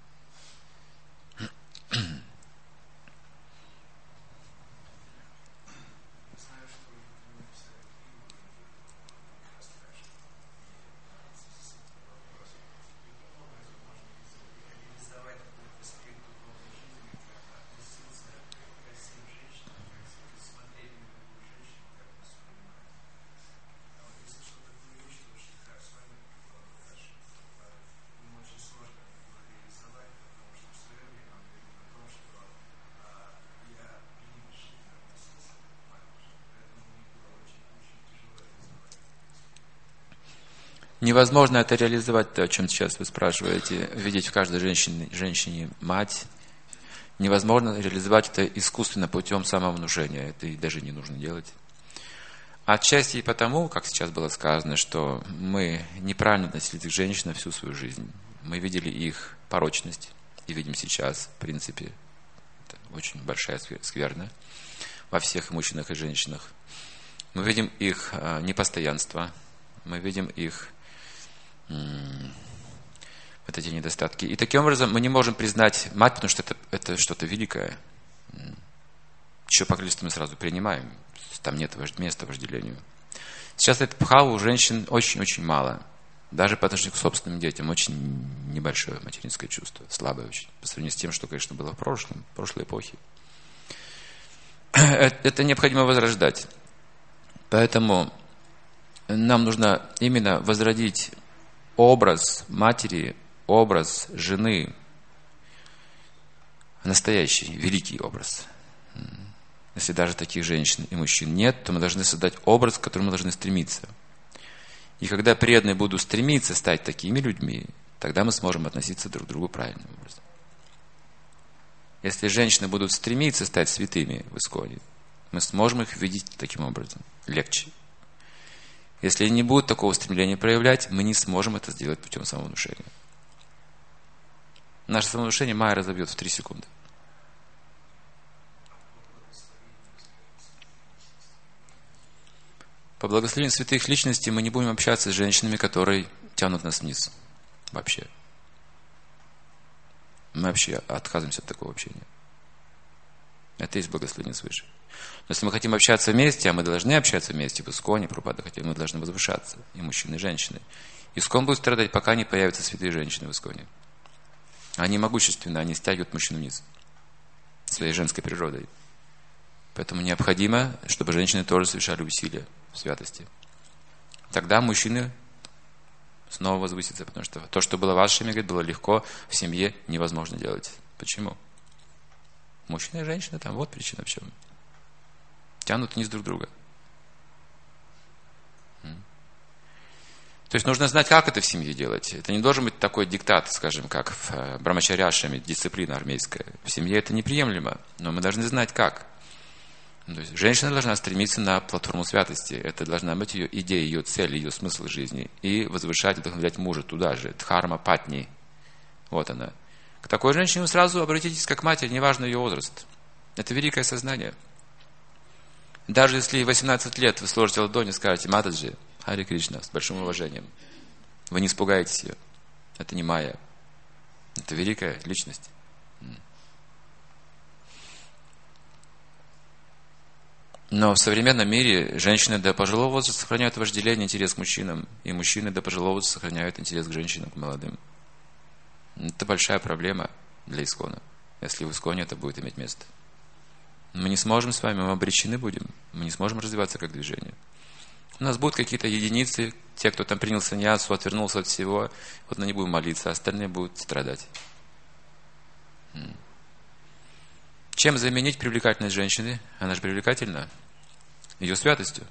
Невозможно это реализовать, то, о чем сейчас вы спрашиваете, видеть в каждой женщине мать. Невозможно реализовать это искусственно путем самовнушения. Это и даже не нужно делать. Отчасти и потому, как сейчас было сказано, что мы неправильно относились к женщинам всю свою жизнь. Мы видели их порочность и видим сейчас, в принципе, это очень большая скверна во всех мужчинах и женщинах. Мы видим их непостоянство, мы видим их вот эти недостатки. И таким образом мы не можем признать мать, потому что это что-то великое. Еще поколичество мы сразу принимаем. Там нет места вожделению. Сейчас этой пхавы у женщин очень-очень мало. Даже по отношению к собственным детям. Очень небольшое материнское чувство. Слабое очень. По сравнению с тем, что, конечно, было в прошлой эпохе. Это необходимо возрождать. Поэтому нам нужно именно возродить образ матери, образ жены, настоящий, великий образ. Если даже таких женщин и мужчин нет, то мы должны создать образ, к которому мы должны стремиться. И когда преданные будут стремиться стать такими людьми, тогда мы сможем относиться друг к другу правильным образом. Если женщины будут стремиться стать святыми в Исконе, Мы сможем их видеть таким образом. Легче. Если они не будут такого стремления проявлять, мы не сможем это сделать путем самовнушения. Наше самовнушение Майя разобьет в 3 секунды. По благословению святых личностей мы не будем общаться с женщинами, которые тянут нас вниз. Вообще. Мы вообще отказываемся от такого общения. Это и есть благословение свыше. Но если мы хотим общаться вместе, а мы должны общаться вместе в Исконе, Прабхупада хотел, мы должны возвышаться. И мужчины, и женщины. Искон будет страдать, пока не появятся святые женщины в Исконе. Они могущественны, они стягивают мужчину вниз. Своей женской природой. Поэтому необходимо, чтобы женщины тоже совершали усилия в святости. Тогда мужчины снова возвысятся, потому что то, что было в Ашраме, говорит, было легко, в семье невозможно делать. Почему? Мужчина и женщина, там вот причина в чем. Тянут вниз друг друга. То есть нужно знать, как это в семье делать. Это не должен быть такой диктат, скажем, как в Брамачарьяшраме, дисциплина армейская. В семье это неприемлемо, но мы должны знать, как. То есть женщина должна стремиться на платформу святости. Это должна быть ее идея, ее цель, ее смысл жизни. И возвышать, вдохновлять мужа туда же. Дхарма патни. Вот она. К такой женщине вы сразу обратитесь как матери, неважно ее возраст. Это великое сознание. Даже если ей 18 лет вы сложите ладони и скажете: Матаджи, Хари Кришна, с большим уважением. Вы не испугаетесь ее. Это не майя. Это великая личность. Но в современном мире женщины до пожилого возраста сохраняют вожделение, интерес к мужчинам, и мужчины до пожилого возраста сохраняют интерес к женщинам, к молодым. Это большая проблема для Искона, если в Исконе это будет иметь место. Мы не сможем с вами, мы обречены будем, мы не сможем развиваться как движение. У нас будут какие-то единицы, те, кто там принял саньясу, отвернулся от всего, вот на них будем молиться, а остальные будут страдать. Чем заменить привлекательность женщины? Она же привлекательна. Ее святостью.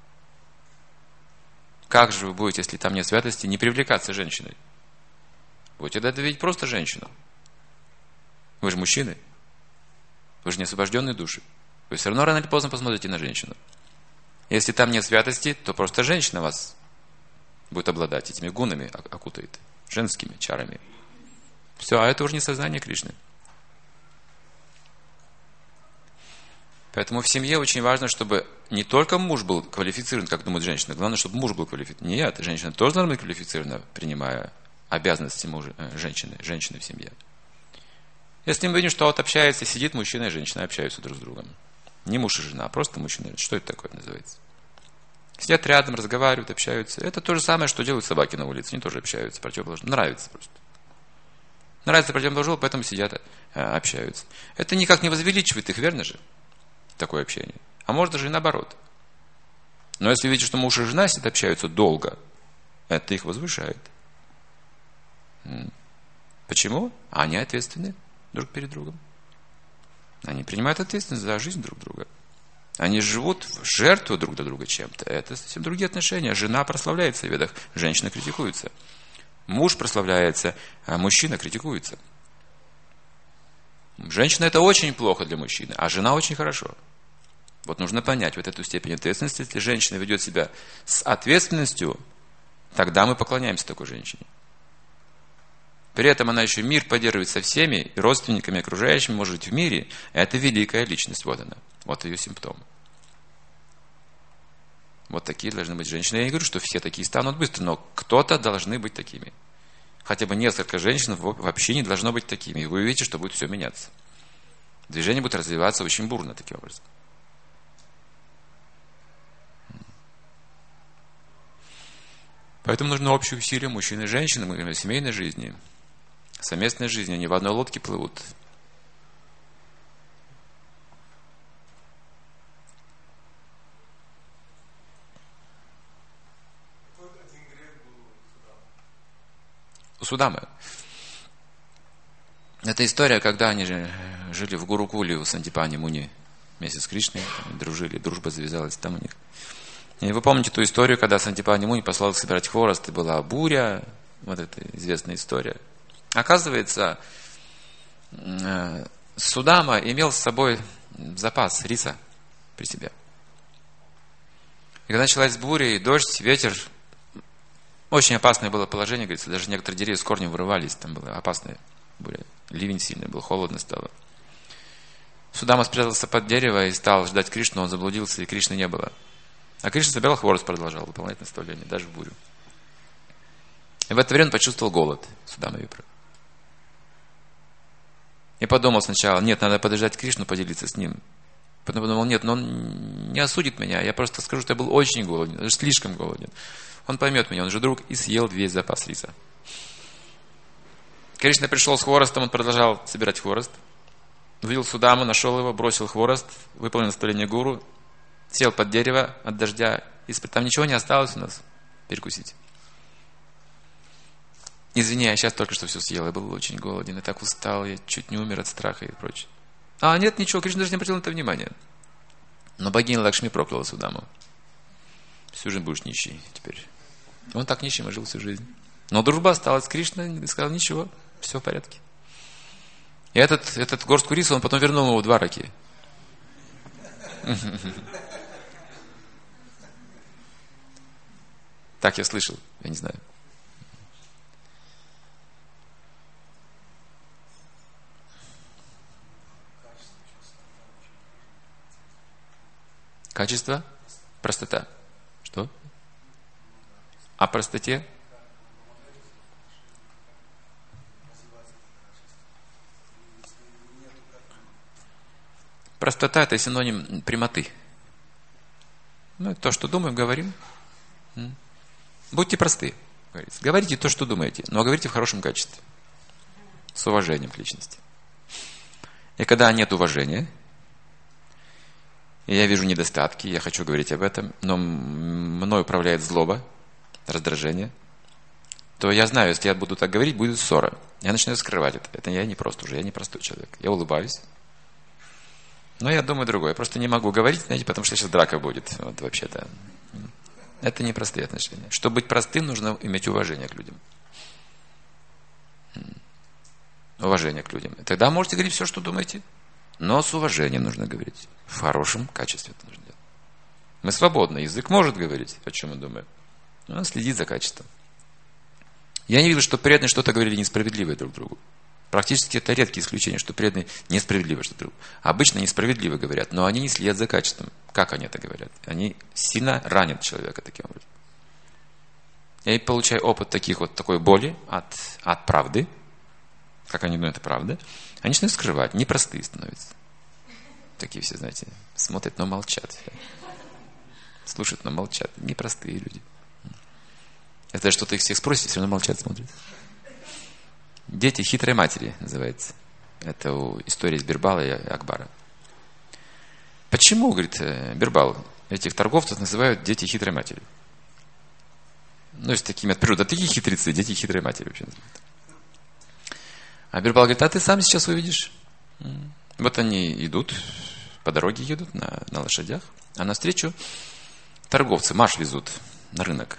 Как же вы будете, если там нет святости, не привлекаться женщиной? Будете тогда видеть просто женщину. Вы же мужчины. Вы же не освобожденные души. Вы все равно рано или поздно посмотрите на женщину. Если там нет святости, то просто женщина вас будет обладать этими гунами, окутает. Женскими чарами. Все, а это уже не сознание Кришны. Поэтому в семье очень важно, чтобы не только муж был квалифицирован, как думают женщины, главное, чтобы муж был квалифицирован. Нет, женщина тоже должна быть квалифицирована, принимая обязанности женщины в семье. Если мы видим, что вот общается, сидит мужчина и женщина, общаются друг с другом. Не муж и жена, а просто мужчина. Что это такое называется? Сидят рядом, разговаривают, общаются. Это то же самое, что делают собаки на улице. Они тоже общаются, противоположно. Нравится просто. Нравится противоположно, поэтому сидят, общаются. Это никак не возвеличивает их, верно же? Такое общение. А может даже и наоборот. Но если видите, что муж и жена сидят, общаются долго, это их возвышает. Почему? Они ответственны друг перед другом. Они принимают ответственность за жизнь друг друга. Они живут в жертву друг для друга чем-то. Это совсем другие отношения. Жена прославляется в ведах, женщина критикуется. Муж прославляется, а мужчина критикуется. Женщина это очень плохо для мужчины, а жена очень хорошо. Вот нужно понять вот эту степень ответственности. Если женщина ведет себя с ответственностью, тогда мы поклоняемся такой женщине. При этом она еще мир поддерживает со всеми, и родственниками, окружающими, может быть в мире. Это великая личность, вот она. Вот ее симптом. Вот такие должны быть женщины. Я не говорю, что все такие станут быстро, но кто-то должны быть такими. Хотя бы несколько женщин вообще не должно быть такими. И вы увидите, что будет все меняться. Движение будет развиваться очень бурно таким образом. Поэтому нужно общие усилия мужчин и женщин. Мы говорим о семейной жизни, совместной жизни. Они в одной лодке плывут. У Судамы. Это история, когда они жили в Гурукуле у Сантипани Муни вместе с Кришной, дружили, дружба завязалась там у них. И вы помните ту историю, когда Сантипани Муни послал их собирать хворост, и была буря, вот эта известная история. Оказывается, Судама имел с собой запас риса при себе. И когда началась буря, и дождь, ветер, очень опасное было положение, говорится, даже некоторые деревья с корнем вырывались, там была опасная буря. Ливень сильный был, холодно стало. Судама спрятался под дерево и стал ждать Кришну, он заблудился, и Кришны не было. А Кришна собирал хворост, продолжал выполнять наставления, даже в бурю. И в это время он почувствовал голод, Судама Випра. И подумал сначала, нет, надо подождать Кришну, поделиться с ним. Потом подумал, нет, но он не осудит меня, я просто скажу, что я был очень голоден, даже слишком голоден. Он поймет меня, он же друг, и съел весь запас риса. Кришна пришел с хворостом, он продолжал собирать хворост. Увидел Судаму, нашел его, бросил хворост, выполнил наставление гуру, сел под дерево от дождя, и там ничего не осталось у нас перекусить. Извини, я сейчас только что все съел, я был очень голоден, я так устал, я чуть не умер от страха и прочее. А, нет, ничего, Кришна даже не обратил на это внимания. Но богиня Лакшми прокляла Судаму. Всю жизнь будешь нищий теперь. Он так нищим и жил всю жизнь. Но дружба осталась с Кришной, и сказал, ничего, все в порядке. И этот горстку риса, он потом вернул ему в Двараки. Так я слышал, я не знаю. Качество? Простота. Что? О простоте? Простота – это синоним прямоты. Ну, то, что думаем, говорим. Будьте просты. Говорите то, что думаете, но говорите в хорошем качестве. С уважением к личности. И когда нет уважения, и я вижу недостатки, я хочу говорить об этом, но мной управляет злоба, раздражение, то я знаю, если я буду так говорить, будет ссора. Я начинаю скрывать это. Это я не просто уже, я не простой человек. Я улыбаюсь. Но я думаю другое. Я просто не могу говорить, знаете, потому что сейчас драка будет. Вот вообще-то. Это не простые отношения. Чтобы быть простым, нужно иметь уважение к людям. Уважение к людям. И тогда можете говорить все, что думаете. Но с уважением нужно говорить. В хорошем качестве это нужно делать. Мы свободны. Язык может говорить, о чем мы думаем. Но он следит за качеством. Я не видел, что преданные что-то говорили несправедливое друг другу. Практически это редкие исключения, что преданные несправедливо что-то друг другу. Обычно несправедливо говорят, но они не следят за качеством. Как они это говорят? Они сильно ранят человека таким образом. Я получаю опыт такой боли от правды. Как они думают, это правда. Они начинают скрывать, непростые становятся. Такие все, знаете, смотрят, но молчат. Слушают, но молчат. Непростые люди. Это что-то их всех спросите, все равно молчат, смотрят. Дети хитрой матери называется. Это история из Бирбала и Акбара. Почему, говорит Бирбал, этих торговцев называют дети хитрой матери? Ну, есть такими от природы. Такие хитрецы, дети хитрой матери вообще называют. А Бирбал говорит, а ты сам сейчас увидишь. Вот они идут, по дороге едут на лошадях, а навстречу торговцы маш везут на рынок.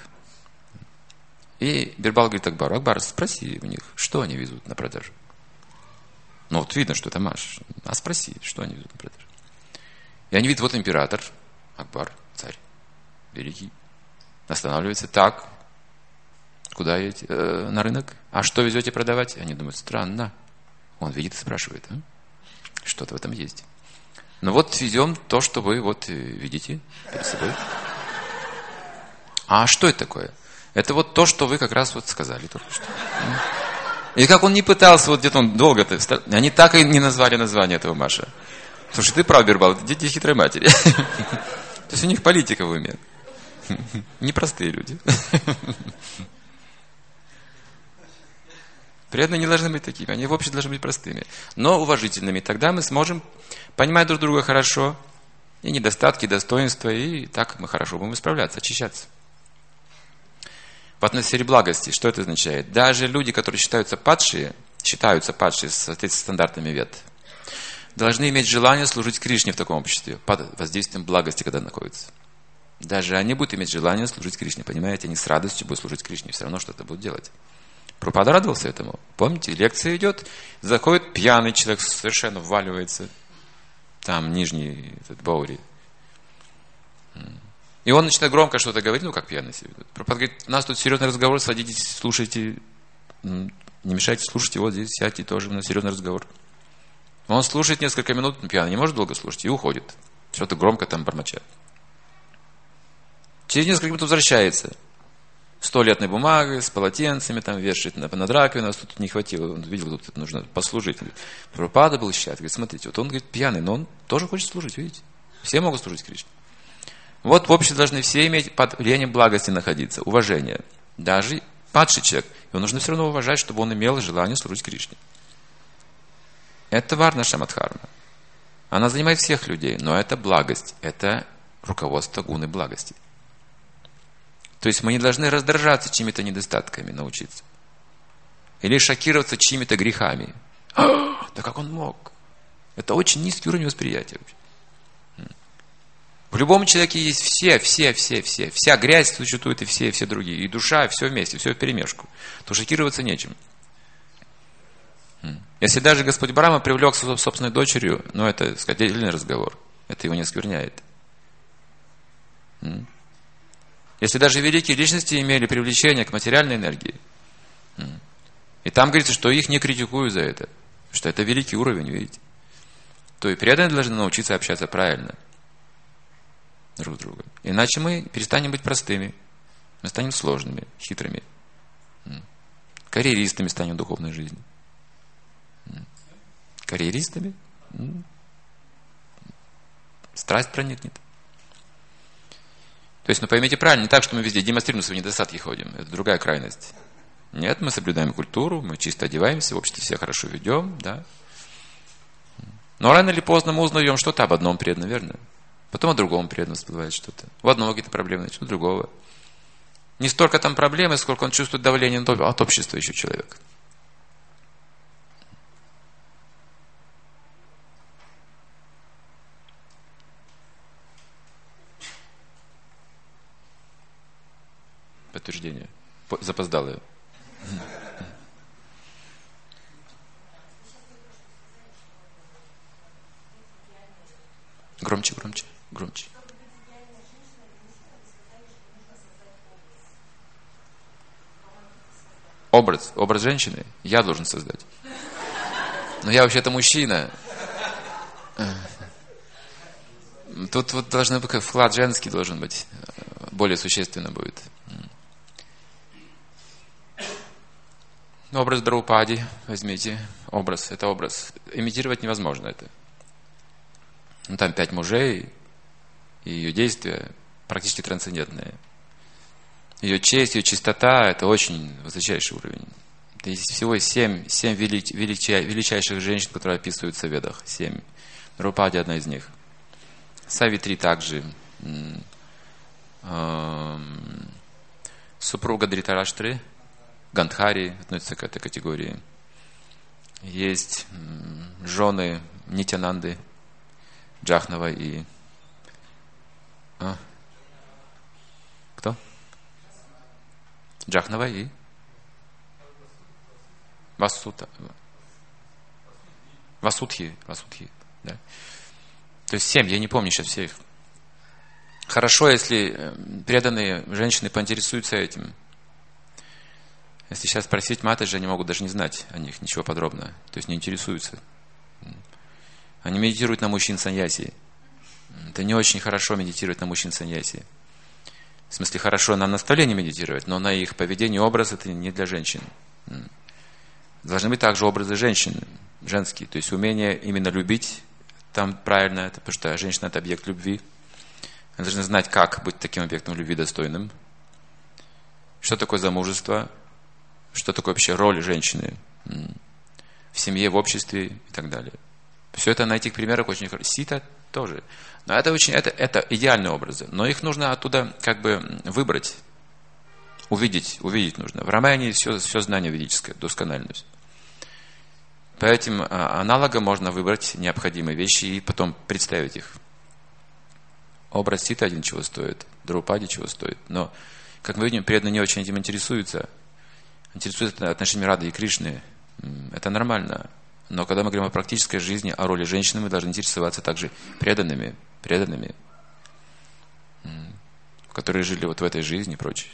И Бирбал говорит Акбару, Акбар, спроси у них, что они везут на продажу. Ну вот видно, что это маш. А спроси, что они везут на продажу. И они видят, вот император, Акбар, царь, великий, останавливается так. Куда едете? На рынок. А что везете продавать? Они думают, странно. Он видит и спрашивает, что-то в этом есть. Ну вот везем то, что вы вот видите перед собой. А что это такое? Это вот то, что вы как раз вот сказали только что. И как он не пытался, вот где-то он долго-то... Они так и не назвали название этого Маша. Слушай, ты прав, Бирбал, это дети хитрой матери. То есть у них политика в уме. Непростые люди. Преданные не должны быть такими, они вообще должны быть простыми, но уважительными. Тогда мы сможем понимать друг друга хорошо, и недостатки, и достоинства, и так мы хорошо будем исправляться, очищаться. В отношении благости, что это означает? Даже люди, которые считаются падшие в соответствии с стандартами вед, должны иметь желание служить Кришне в таком обществе, под воздействием благости, когда находятся. Даже они будут иметь желание служить Кришне, понимаете? Они с радостью будут служить Кришне, все равно что-то будут делать. Прабхупада радовался этому. Помните, лекция идет, заходит пьяный человек, совершенно вваливается. Там нижний, этот Баури. И он начинает громко что-то говорить, ну, как пьяный себе ведет. Прабхупада говорит, у нас тут серьезный разговор, садитесь, слушайте, не мешайте, слушайте, вот здесь сядьте тоже на серьезный разговор. Он слушает несколько минут, пьяный, не может долго слушать, и уходит. Что-то громко там бормочет. Через несколько минут возвращается. С туалетной бумагой, с полотенцами, там вешает над раковиной, нас тут не хватило. Он видел, тут нужно послужить. Прабхупада был счастлив. Говорит, смотрите, вот он, говорит, пьяный, но он тоже хочет служить, видите? Все могут служить Кришне. Вот в обществе должны все иметь под влиянием благости находиться, уважение. Даже падший человек. Его нужно все равно уважать, чтобы он имел желание служить Кришне. Это Варна Шамадхарма. Она занимает всех людей, но это благость, это руководство гуны благости. То есть мы не должны раздражаться чьими-то недостатками, научиться. Или шокироваться чьими-то грехами. Да как он мог? Это очень низкий уровень восприятия. В любом человеке есть все. Вся грязь существует и все другие. И душа, все вместе, все вперемешку. То шокироваться нечем. Если даже Господь Брахма привлекся собственной дочерью, ну это, так сказать, отдельный разговор. Это его не оскверняет. Если даже великие личности имели привлечение к материальной энергии, и там говорится, что их не критикую за это, что это великий уровень, видите, то и преданные должны научиться общаться правильно друг с другом. Иначе мы перестанем быть простыми, мы станем сложными, хитрыми, карьеристами станем в духовной жизни. Карьеристами? Страсть проникнет. То есть, поймите правильно, не так, что мы везде демонстрируем свои недостатки ходим. Это другая крайность. Нет, мы соблюдаем культуру, мы чисто одеваемся, в обществе себя хорошо ведем, да. Но рано или поздно мы узнаем что-то об одном преданном, верно? Потом о другом преданном всплывает что-то. У одного какие-то проблемы, у другого. Не столько там проблемы, сколько он чувствует давление от общества еще человек. Подтверждение. Запоздалое. Громче. Образ женщины я должен создать. Но я вообще-то мужчина. Тут вот должен быть вклад женский должен быть. Более существенно будет. Образ Драупади возьмите. Это образ. Имитировать невозможно это. Ну, там 5 мужей, и ее действия практически трансцендентные. Ее честь, ее чистота – это очень высочайший уровень. Это есть всего 7 величайших женщин, которые описываются в Ведах. 7. Драупади – одна из них. Савитри также. Супруга Дритараштры, Гандхари относится к этой категории. Есть жены Нитянанды, Джахнава и... Кто? Джахнава и... Васудхи. Да. То есть 7, я не помню сейчас всех. Хорошо, если преданные женщины поинтересуются этим. Если сейчас спросить Матаджи, они могут даже не знать о них ничего подробно. То есть не интересуются. Они медитируют на мужчин саньяси. Это не очень хорошо медитировать на мужчин саньяси. В смысле, хорошо на наставление медитировать, но на их поведение образ это не для женщин. Должны быть также образы женщин, женские. То есть умение именно любить, там правильно, это, потому что женщина это объект любви. Они должны знать, как быть таким объектом любви достойным. Что такое замужество, что такое вообще роль женщины в семье, в обществе и так далее. Все это на этих примерах очень хорошо. Сита тоже. Но это идеальные образы. Но их нужно оттуда как бы выбрать. Увидеть нужно. В Рамаяне все знание ведическое, доскональность. По этим аналогам можно выбрать необходимые вещи и потом представить их. Образ Ситы один чего стоит, Драупади чего стоит. Но, как мы видим, преданные не очень этим интересуются. Интересуются отношениями Рады и Кришны. Это нормально. Но когда мы говорим о практической жизни, о роли женщины, мы должны интересоваться также преданными. которые жили вот в этой жизни и прочее.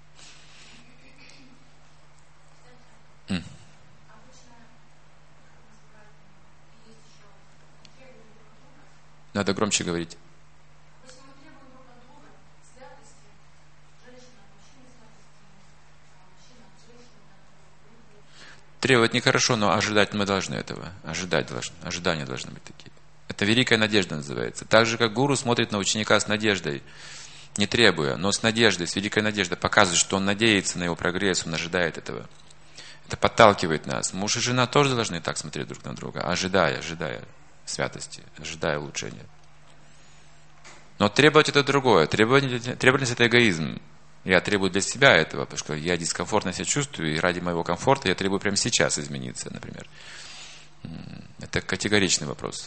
Надо громче говорить. Требовать нехорошо, но ожидать мы должны этого. Ожидать должны. Ожидания должны быть такие. Это великая надежда называется. Так же, как гуру смотрит на ученика с надеждой, не требуя, но с надеждой, с великой надеждой, показывает, что он надеется на его прогресс, он ожидает этого. Это подталкивает нас. Муж и жена тоже должны так смотреть друг на друга, ожидая святости, ожидая улучшения. Но требовать это другое. Требовательность это эгоизм. Я требую для себя этого, потому что я дискомфортно себя чувствую, и ради моего комфорта я требую прямо сейчас измениться, например. Это категоричный вопрос.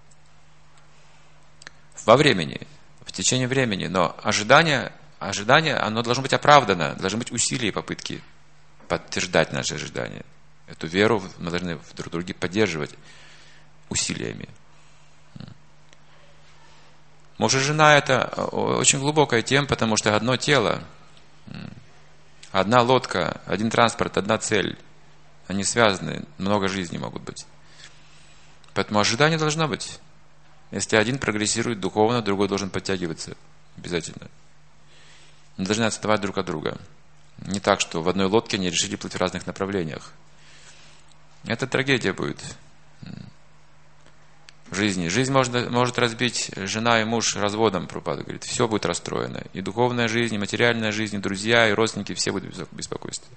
Во времени, в течение времени, но ожидание, оно должно быть оправдано, должны быть усилия и попытки подтверждать наши ожидания. Эту веру мы должны друг друга поддерживать усилиями. Муж и жена – это очень глубокая тема, потому что одно тело, одна лодка, один транспорт, одна цель. Они связаны, много жизней могут быть. Поэтому ожидание должно быть. Если один прогрессирует духовно, другой должен подтягиваться. Обязательно. Мы должны отставать друг от друга. Не так, что в одной лодке они решили плыть в разных направлениях. Это трагедия будет в жизни. Жизнь может разбить жена и муж разводом, Прабхупада говорит. Все будет расстроено. И духовная жизнь, и материальная жизнь, и друзья, и родственники, все будут в беспокойстве.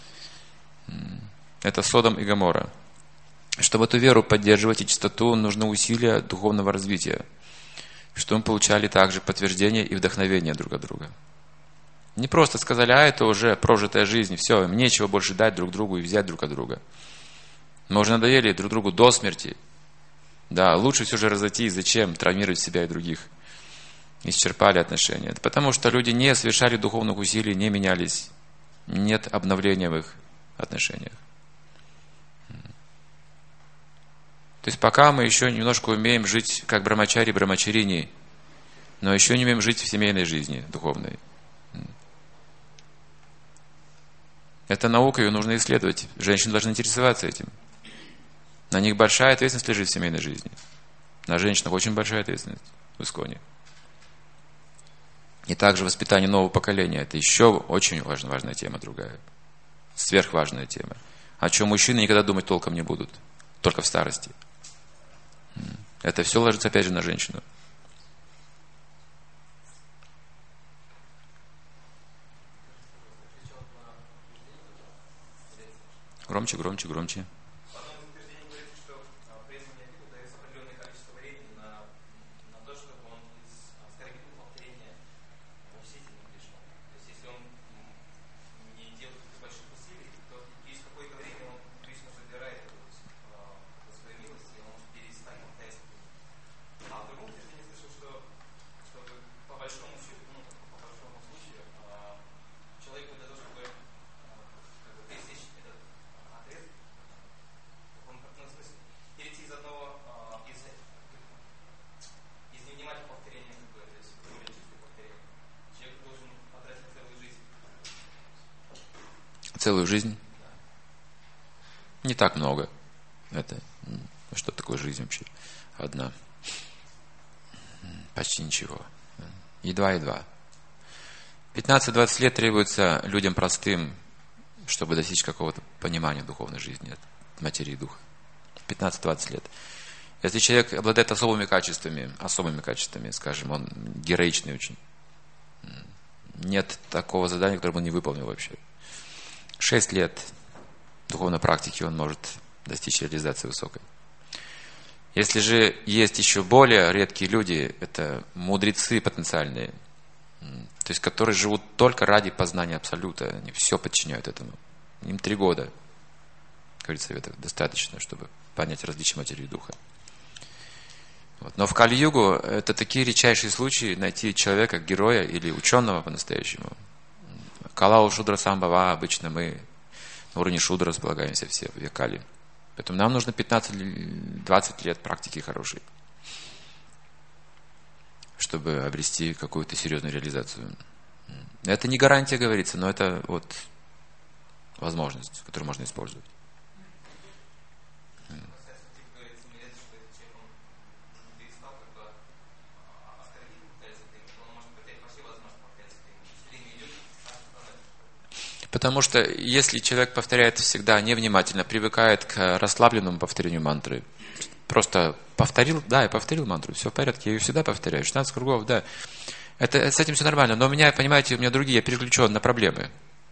Это Содом и Гоморра. Чтобы эту веру поддерживать и чистоту, нужны усилия духовного развития. Чтобы мы получали также подтверждение и вдохновение друг от друга. Не просто сказали, это уже прожитая жизнь, все, им нечего больше дать друг другу и взять друг от друга. Мы уже надоели друг другу до смерти. Да, лучше все же разойтись, зачем травмировать себя и других. Исчерпали отношения. Это потому что люди не совершали духовных усилий, не менялись. Нет обновления в их отношениях. То есть пока мы еще немножко умеем жить как брамачари, брамачарини, но еще не умеем жить в семейной жизни духовной. Это наука, ее нужно исследовать. Женщины должны интересоваться этим. На них большая ответственность лежит в семейной жизни. На женщинах очень большая ответственность в Исконе. И также воспитание нового поколения. Это еще очень важная тема другая. Сверхважная тема. О чем мужчины никогда думать толком не будут. Только в старости. Это все ложится опять же на женщину. Громче, громче, громче. Целую жизнь? Не так много. Это что такое жизнь вообще? Одна. Почти ничего. Едва-едва. 15-20 лет требуется людям простым, чтобы достичь какого-то понимания духовной жизни, материи духа. 15-20 лет. Если человек обладает особыми качествами, скажем, он героичный очень, нет такого задания, которое бы он не выполнил вообще. 6 лет духовной практики он может достичь реализации высокой. Если же есть еще более редкие люди, это мудрецы потенциальные, то есть которые живут только ради познания Абсолюта, они все подчиняют этому. Им 3 года, как говорится, это достаточно, чтобы понять различия материи и духа. Вот. Но в Кали-югу это такие редчайшие случаи найти человека, героя или ученого по-настоящему. Калау Шудра Самбава, обычно мы на уровне Шудра располагаемся все в Кали. Поэтому нам нужно 15-20 лет практики хорошей, чтобы обрести какую-то серьезную реализацию. Это не гарантия, говорится, но это вот возможность, которую можно использовать. Потому что если человек повторяет всегда невнимательно, привыкает к расслабленному повторению мантры, просто повторил, да, я повторил мантру, все в порядке, я ее всегда повторяю, 16 кругов, да. С этим все нормально, но у меня, понимаете, у меня другие, я переключен на проблемы.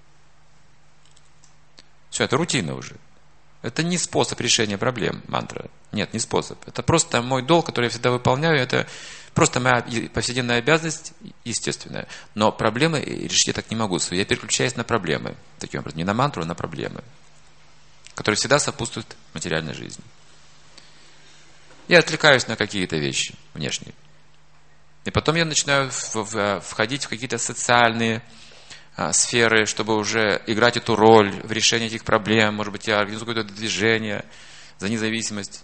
Все, это рутина уже. Это не способ решения проблем, мантра. Нет, не способ. Это просто мой долг, который я всегда выполняю, это просто моя повседневная обязанность, естественная. Но проблемы решить я так не могу. Я переключаюсь на проблемы. Таким образом, не на мантру, а на проблемы, которые всегда сопутствуют материальной жизни. Я отвлекаюсь на какие-то вещи внешние. И потом я начинаю входить в какие-то социальные сферы, чтобы уже играть эту роль в решении этих проблем. Может быть, я организую какое-то движение за независимость.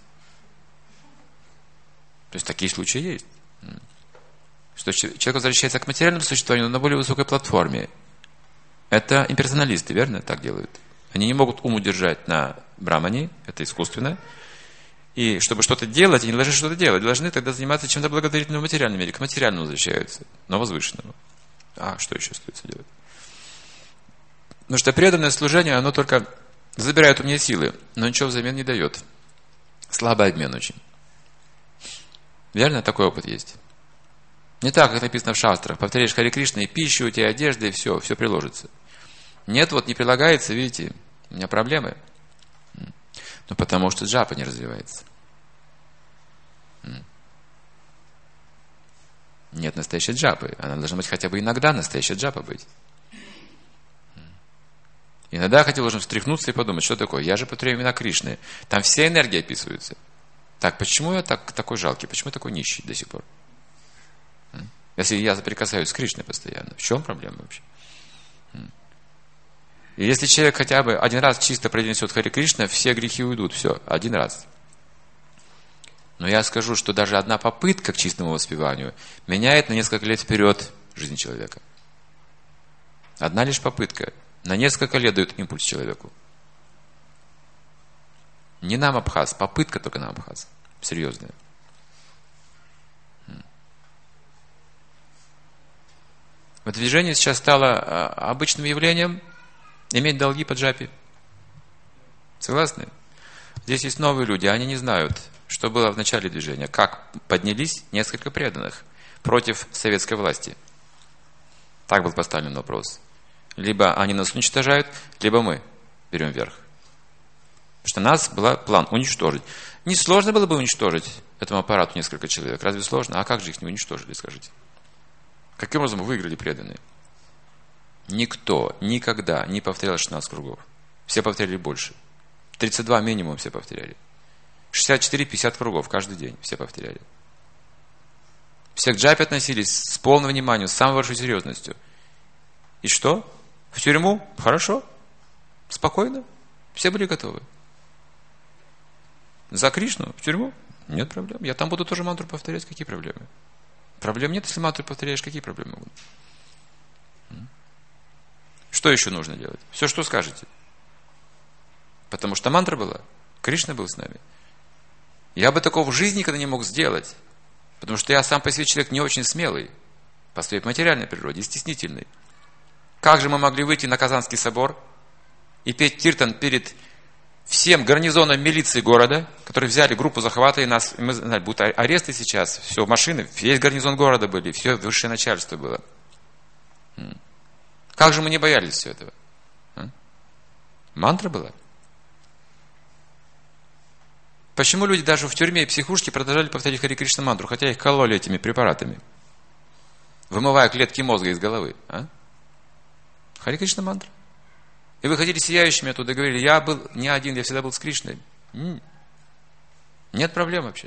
То есть такие случаи есть. Что человек возвращается к материальному существованию, но на более высокой платформе. Это имперсоналисты, верно? Так делают. Они не могут ум удержать на брамане, это искусственно. И чтобы что-то делать, они должны что-то делать. Должны тогда заниматься чем-то благотворительным в материальном мире. К материальному возвращаются, но возвышенному. А что еще остается делать? Потому что преданное служение, оно только забирает у меня силы, но ничего взамен не дает. Слабый обмен очень. Верно? Такой опыт есть. Не так, как написано в шастрах. Повторяешь Харе Кришна, и пища у тебя, одежда, и все приложится. Нет, вот не прилагается, видите, у меня проблемы. Ну, потому что джапа не развивается. Нет настоящей джапы. Она должна быть хотя бы иногда настоящая джапа быть. Иногда хотя бы должен встряхнуться и подумать, что такое? Я же повторяю имена Кришны. Там вся энергия описывается. Так, почему я такой жалкий? Почему я такой нищий до сих пор? Если я соприкасаюсь с Кришной постоянно, в чем проблема вообще? И если человек хотя бы один раз чисто произнесет Харе Кришна, все грехи уйдут. Все, один раз. Но я скажу, что даже одна попытка к чистому воспеванию меняет на несколько лет вперед жизнь человека. Одна лишь попытка на несколько лет дает импульс человеку. Не нам Абхаз, попытка только нам Абхаз. Серьезная. Вот движение сейчас стало обычным явлением иметь долги по джапе. Согласны? Здесь есть новые люди, они не знают, что было в начале движения, как поднялись несколько преданных против советской власти. Так был поставлен вопрос. Либо они нас уничтожают, либо мы берем верх. Потому что у нас был план уничтожить. Не сложно было бы уничтожить этому аппарату несколько человек. Разве сложно? А как же их не уничтожили, скажите? Каким образом выиграли преданные? Никто никогда не повторял 16 кругов. Все повторяли больше. 32 минимум все повторяли. 64-50 кругов каждый день все повторяли. Все к джапе относились с полным вниманием, с самой большой серьезностью. И что? В тюрьму? Хорошо. Спокойно. Все были готовы. За Кришну? В тюрьму? Нет проблем. Я там буду тоже мантру повторять. Какие проблемы? Проблем нет, если мантру повторяешь. Какие проблемы будут? Что еще нужно делать? Все, что скажете. Потому что мантра была. Кришна был с нами. Я бы такого в жизни никогда не мог сделать. Потому что я сам по себе человек не очень смелый. По своей материальной природе и стеснительный. Как же мы могли выйти на Казанский собор и петь киртан перед всем гарнизоном милиции города, которые взяли группу захвата, и нас, мы знали, будут аресты сейчас, все, машины, весь гарнизон города были, все высшее начальство было. Как же мы не боялись всего этого? Мантра была. Почему люди даже в тюрьме и психушке продолжали повторять Харе Кришна мантру, хотя их кололи этими препаратами, вымывая клетки мозга из головы? Харе Кришна мантра. И выходили сияющими оттуда и говорили, я был не один, я всегда был с Кришной. Нет проблем вообще.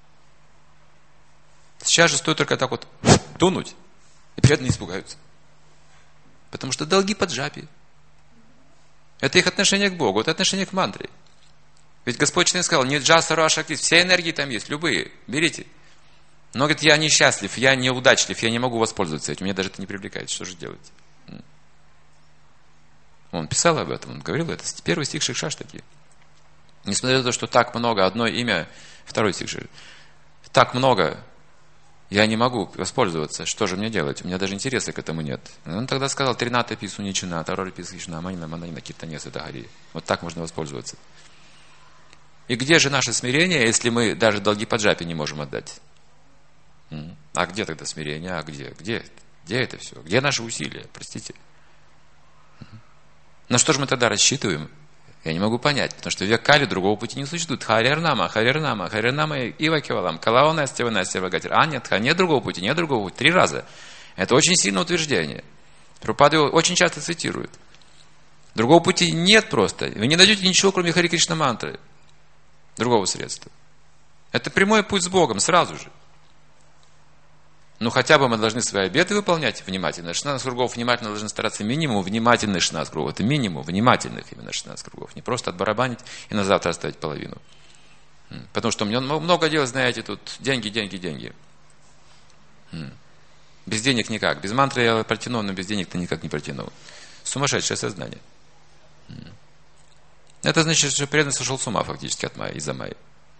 Сейчас же стоит только так вот тунуть, и преданные испугаются. Потому что долги по джапе. Это их отношение к Богу, это отношение к мантре. Ведь Господь Читания сказал, не джаса, ра, шакти, все энергии там есть, любые, берите. Но говорит, я несчастлив, я неудачлив, я не могу воспользоваться этим, меня даже это не привлекает, что же делать? Он писал об этом, он говорил, это первый стих Шикшаштаки. Несмотря на то, что так много, одно имя, второй стих же, так много, я не могу воспользоваться, что же мне делать? У меня даже интереса к этому нет. Он тогда сказал, Трината пису ничина, Тарори пису ничина, Манина, Манина, Киртанес, это Хари. Вот так можно воспользоваться. И где же наше смирение, если мы даже долги по джапе не можем отдать? А где тогда смирение? А где? Где это все? Где наши усилия? Простите. На что же мы тогда рассчитываем? Я не могу понять, потому что в век Кали другого пути не существует. Харирнама, Ива Кевалам, Калаона, Стевана, Стевагатир. А нет, нет другого пути, нет другого пути. 3 раза. Это очень сильное утверждение. Прабхупада его очень часто цитирует. Другого пути нет просто. Вы не найдете ничего, кроме Хари Кришна мантры. Другого средства. Это прямой путь с Богом, сразу же. Ну, хотя бы мы должны свои обеты выполнять внимательно. 16 кругов внимательно должны стараться минимум внимательных 16 кругов. Это минимум внимательных именно 16 кругов. Не просто отбарабанить и на завтра оставить половину. Потому что мне много дел, знаете, тут деньги. Без денег никак. Без мантры я протяну, но без денег-то никак не протяну. Сумасшедшее сознание. Это значит, что преданный сошел с ума фактически от Майи, из-за Майи.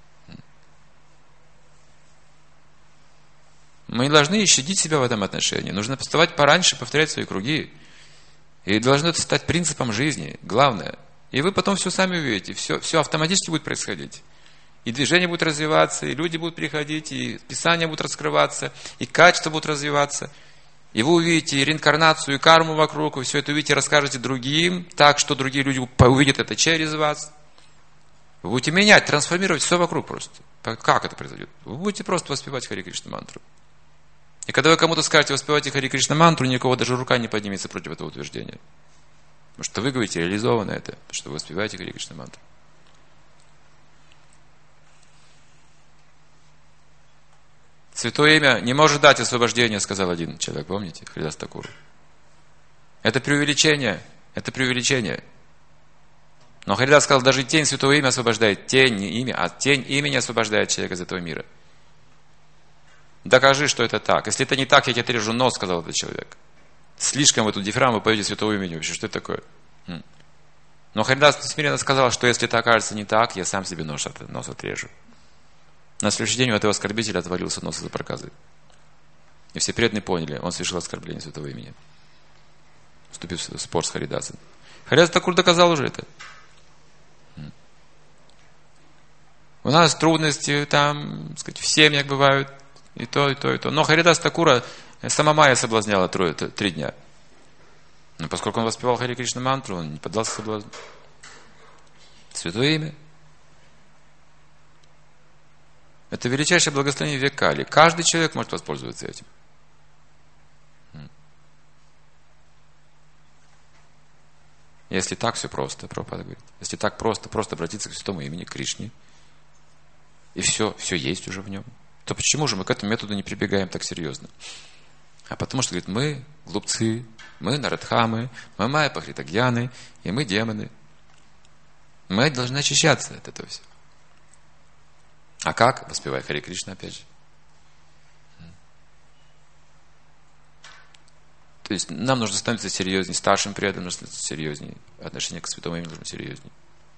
Мы не должны щадить себя в этом отношении. Нужно вставать пораньше, повторять свои круги. И должно это стать принципом жизни. Главное. И вы потом все сами увидите. Все автоматически будет происходить. И движение будет развиваться, и люди будут приходить, и писания будут раскрываться, и качества будут развиваться. И вы увидите и реинкарнацию, и карму вокруг, вы все это увидите, расскажете другим, так что другие люди увидят это через вас. Вы будете менять, трансформировать все вокруг просто. Как это произойдет? Вы будете просто воспевать Хари Кришна мантру. И когда вы кому-то скажете, воспевайте Хари Кришна мантру, никого даже рука не поднимется против этого утверждения. Потому что вы говорите, реализовано это, потому что вы воспеваете Хари Кришна мантру. Святое имя не может дать освобождение, сказал один человек, помните, Харидас Такур. Это преувеличение, Но Харидас сказал, даже тень святого имя освобождает, тень не имя, а тень имени освобождает человека из этого мира. Докажи, что это так. Если это не так, я тебе отрежу нос, сказал этот человек. Слишком вы тут дифраму поете святого имени. Вообще, что это такое? Но Харидас смиренно сказал, что если это окажется не так, я сам себе нос отрежу. На следующий день у этого оскорбителя отвалился нос из-за проказы. И все преданные поняли, он совершил оскорбление святого имени. Вступив в спор с Харидасом. Харидас Такур доказал уже это. У нас трудности там, сказать, в семьях бывают, и то. Но Харидас Такура сама Майя соблазняла 3 дня. Но поскольку он воспевал Хари Кришна мантру, он не поддался соблазну. Святое имя. Это величайшее благословение век Кали. Каждый человек может воспользоваться этим. Если так все просто, Прабхупада говорит. Если так просто обратиться к святому имени Кришне, и все есть уже в нем, то почему же мы к этому методу не прибегаем так серьезно? А потому что, говорит, мы глупцы, мы нарадхамы, мы майя пахритагьяны, и мы демоны. Мы должны очищаться от этого всего. А как? Воспевая Хари Кришна, опять же. То есть нам нужно становиться серьезнее, старшим преданным нужно становиться серьезнее, отношение к святому имени нужно серьезнее.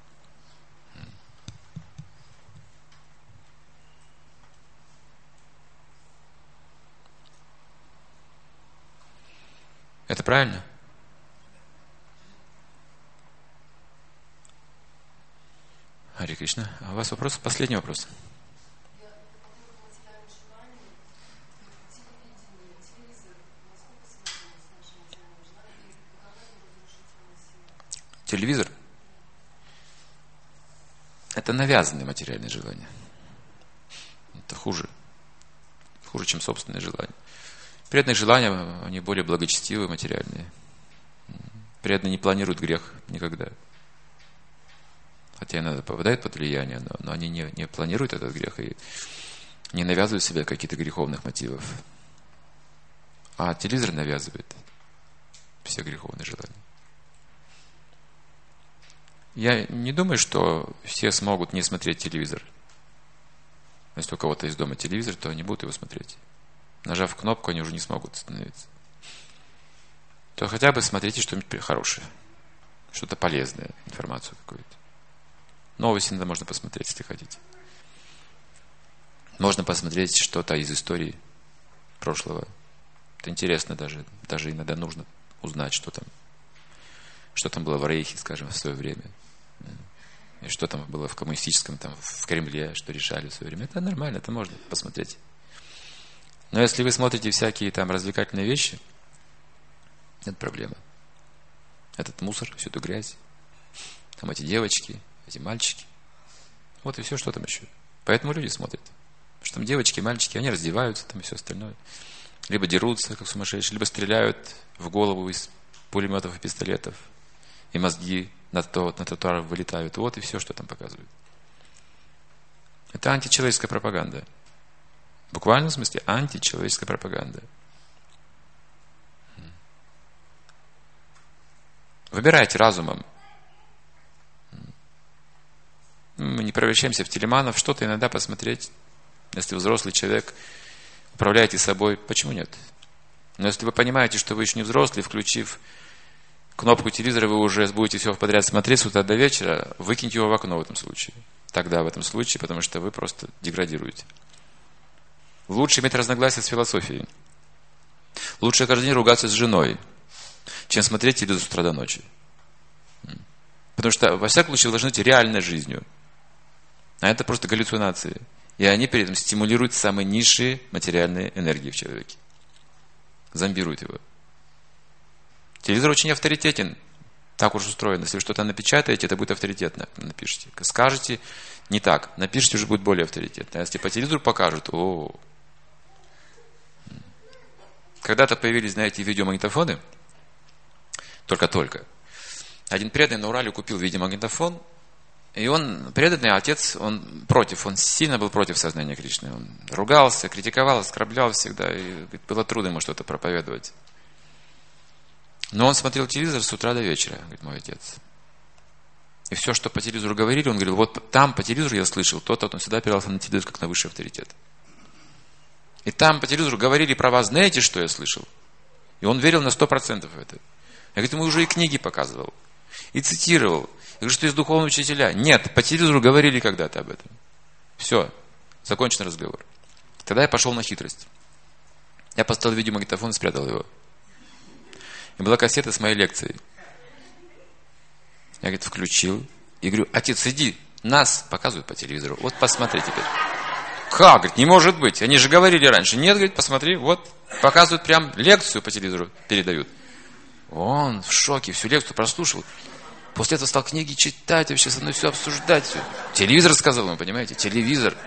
Это правильно? Хари Кришна. А у вас вопрос? Последний вопрос. Телевизор – это навязанные материальные желания. Это хуже, чем собственные желания. Преданные желания, они более благочестивые, материальные. Преданные не планируют грех никогда. Хотя иногда попадают под влияние, но они не планируют этот грех и не навязывают себе каких-то греховных мотивов. А телевизор навязывает все греховные желания. Я не думаю, что все смогут не смотреть телевизор. Если у кого-то есть дома телевизор, то они будут его смотреть. Нажав кнопку, они уже не смогут остановиться. То хотя бы смотрите что-нибудь хорошее. Что-то полезное, информацию какую-то. Новости иногда можно посмотреть, если хотите. Можно посмотреть что-то из истории прошлого. Это интересно даже. Даже иногда нужно узнать, что там было в Рейхе, скажем, в свое время. И что там было в коммунистическом, там, в Кремле, что решали в свое время. Это нормально, это можно посмотреть. Но если вы смотрите всякие там развлекательные вещи, это проблема. Этот мусор, всю эту грязь, там эти девочки, эти мальчики. Вот и все, что там еще. Поэтому люди смотрят. Потому что там девочки, мальчики, они раздеваются, там и все остальное. Либо дерутся, как сумасшедшие, либо стреляют в голову из пулеметов и пистолетов. И мозги на тротуар вылетают. Вот и все, что там показывают. Это античеловеческая пропаганда. В буквальном смысле античеловеческая пропаганда. Выбирайте разумом. Мы не превращаемся в телеманов, что-то иногда посмотреть. Если вы взрослый человек, управляете собой, почему нет? Но если вы понимаете, что вы еще не взрослый, включив кнопку телевизора, вы уже будете все подряд смотреть с утра до вечера, выкиньте его в окно в этом случае. Тогда в этом случае, потому что вы просто деградируете. Лучше иметь разногласия с философией. Лучше каждый день ругаться с женой, чем смотреть телевизор с утра до ночи. Потому что, во всяком случае, вы должны быть реальной жизнью. А это просто галлюцинации. И они при этом стимулируют самые низшие материальные энергии в человеке. Зомбируют его. Телевизор очень авторитетен. Так уж устроен. Если вы что-то напечатаете, это будет авторитетно. Напишите. Скажете не так. Напишите, уже будет более авторитетно. А если по телевизору покажут, Когда-то появились, знаете, видеомагнитофоны. Только-только. Один преданный на Урале купил видеомагнитофон. И он, преданный отец, он сильно был против сознания Кришны. Он ругался, критиковал, оскорблял всегда. И говорит, было трудно ему что-то проповедовать. Но он смотрел телевизор с утра до вечера, говорит мой отец. И все, что по телевизору говорили, он говорил, вот там по телевизору я слышал, то-то, он всегда опирался на телевизор как на высший авторитет. И там по телевизору говорили про вас, знаете, что я слышал? И он верил на 100% в это. Я говорю, ему уже и книги показывал, и цитировал. Я говорю, что есть духовные учителя. Нет, по телевизору говорили когда-то об этом. Все, закончен разговор. Тогда я пошел на хитрость. Я поставил видеомагнитофон и спрятал его. И была кассета с моей лекцией. Я, говорит, включил. И говорю, отец, иди, нас показывают по телевизору. Вот посмотри теперь. Как? Говорит, не может быть. Они же говорили раньше. Нет, говорит, посмотри, вот. Показывают прям лекцию по телевизору, передают. Он в шоке, всю лекцию прослушал. После этого стал книги читать, вообще со мной все обсуждать. Все. Телевизор сказал ему, понимаете? Телевизор.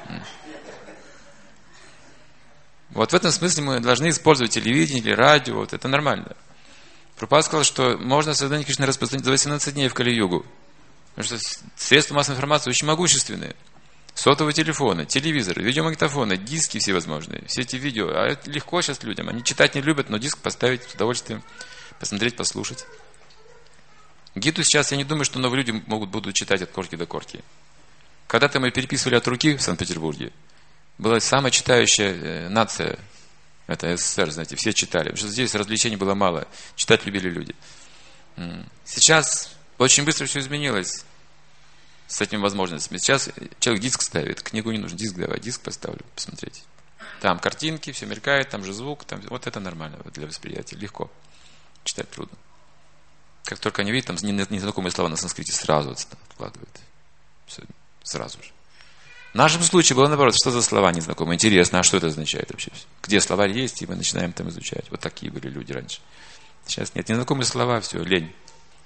Вот в этом смысле мы должны использовать телевидение или радио. Вот это нормально. Прабхупада сказал, что можно сознание Кришны распространить за 18 дней в Кали-югу. Потому что средства массовой информации очень могущественные. Сотовые телефоны, телевизоры, видеомагнитофоны, диски всевозможные. Все эти видео. А это легко сейчас людям. Они читать не любят, но диск поставить с удовольствием. Посмотреть, послушать. Гиту сейчас, я не думаю, что новые люди будут читать от корки до корки. Когда-то мы переписывали от руки в Санкт-Петербурге. Была самая читающая нация. Это СССР, знаете, все читали. Потому что здесь развлечений было мало. Читать любили люди. Сейчас очень быстро все изменилось с этими возможностями. Сейчас человек диск ставит. Книгу не нужно. Диск давай. Диск поставлю. Посмотрите. Там картинки, все мелькает, там же звук. Там... Вот это нормально для восприятия. Легко. Читать трудно. Как только они видят, там незнакомые слова на санскрите сразу откладывают. Все, сразу же. В нашем случае было наоборот, что за слова незнакомые. Интересно, а что это означает вообще? Где словарь есть, и мы начинаем там изучать. Вот такие были люди раньше. Сейчас нет. Незнакомые слова, все, лень.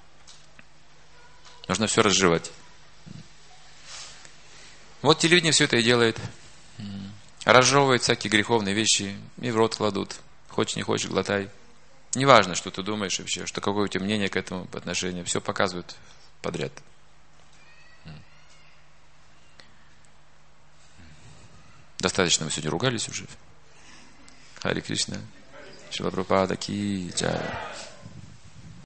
Нужно все разжевать. Вот телевидение все это и делает. Разжевывает всякие греховные вещи и в рот кладут. Хочешь, не хочешь, глотай. Неважно, что ты думаешь вообще, что какое у тебя мнение к этому отношению. Все показывают подряд. Достаточно мы сегодня ругались уже. Харе Кришна. Шрила Прабхупада ки джай.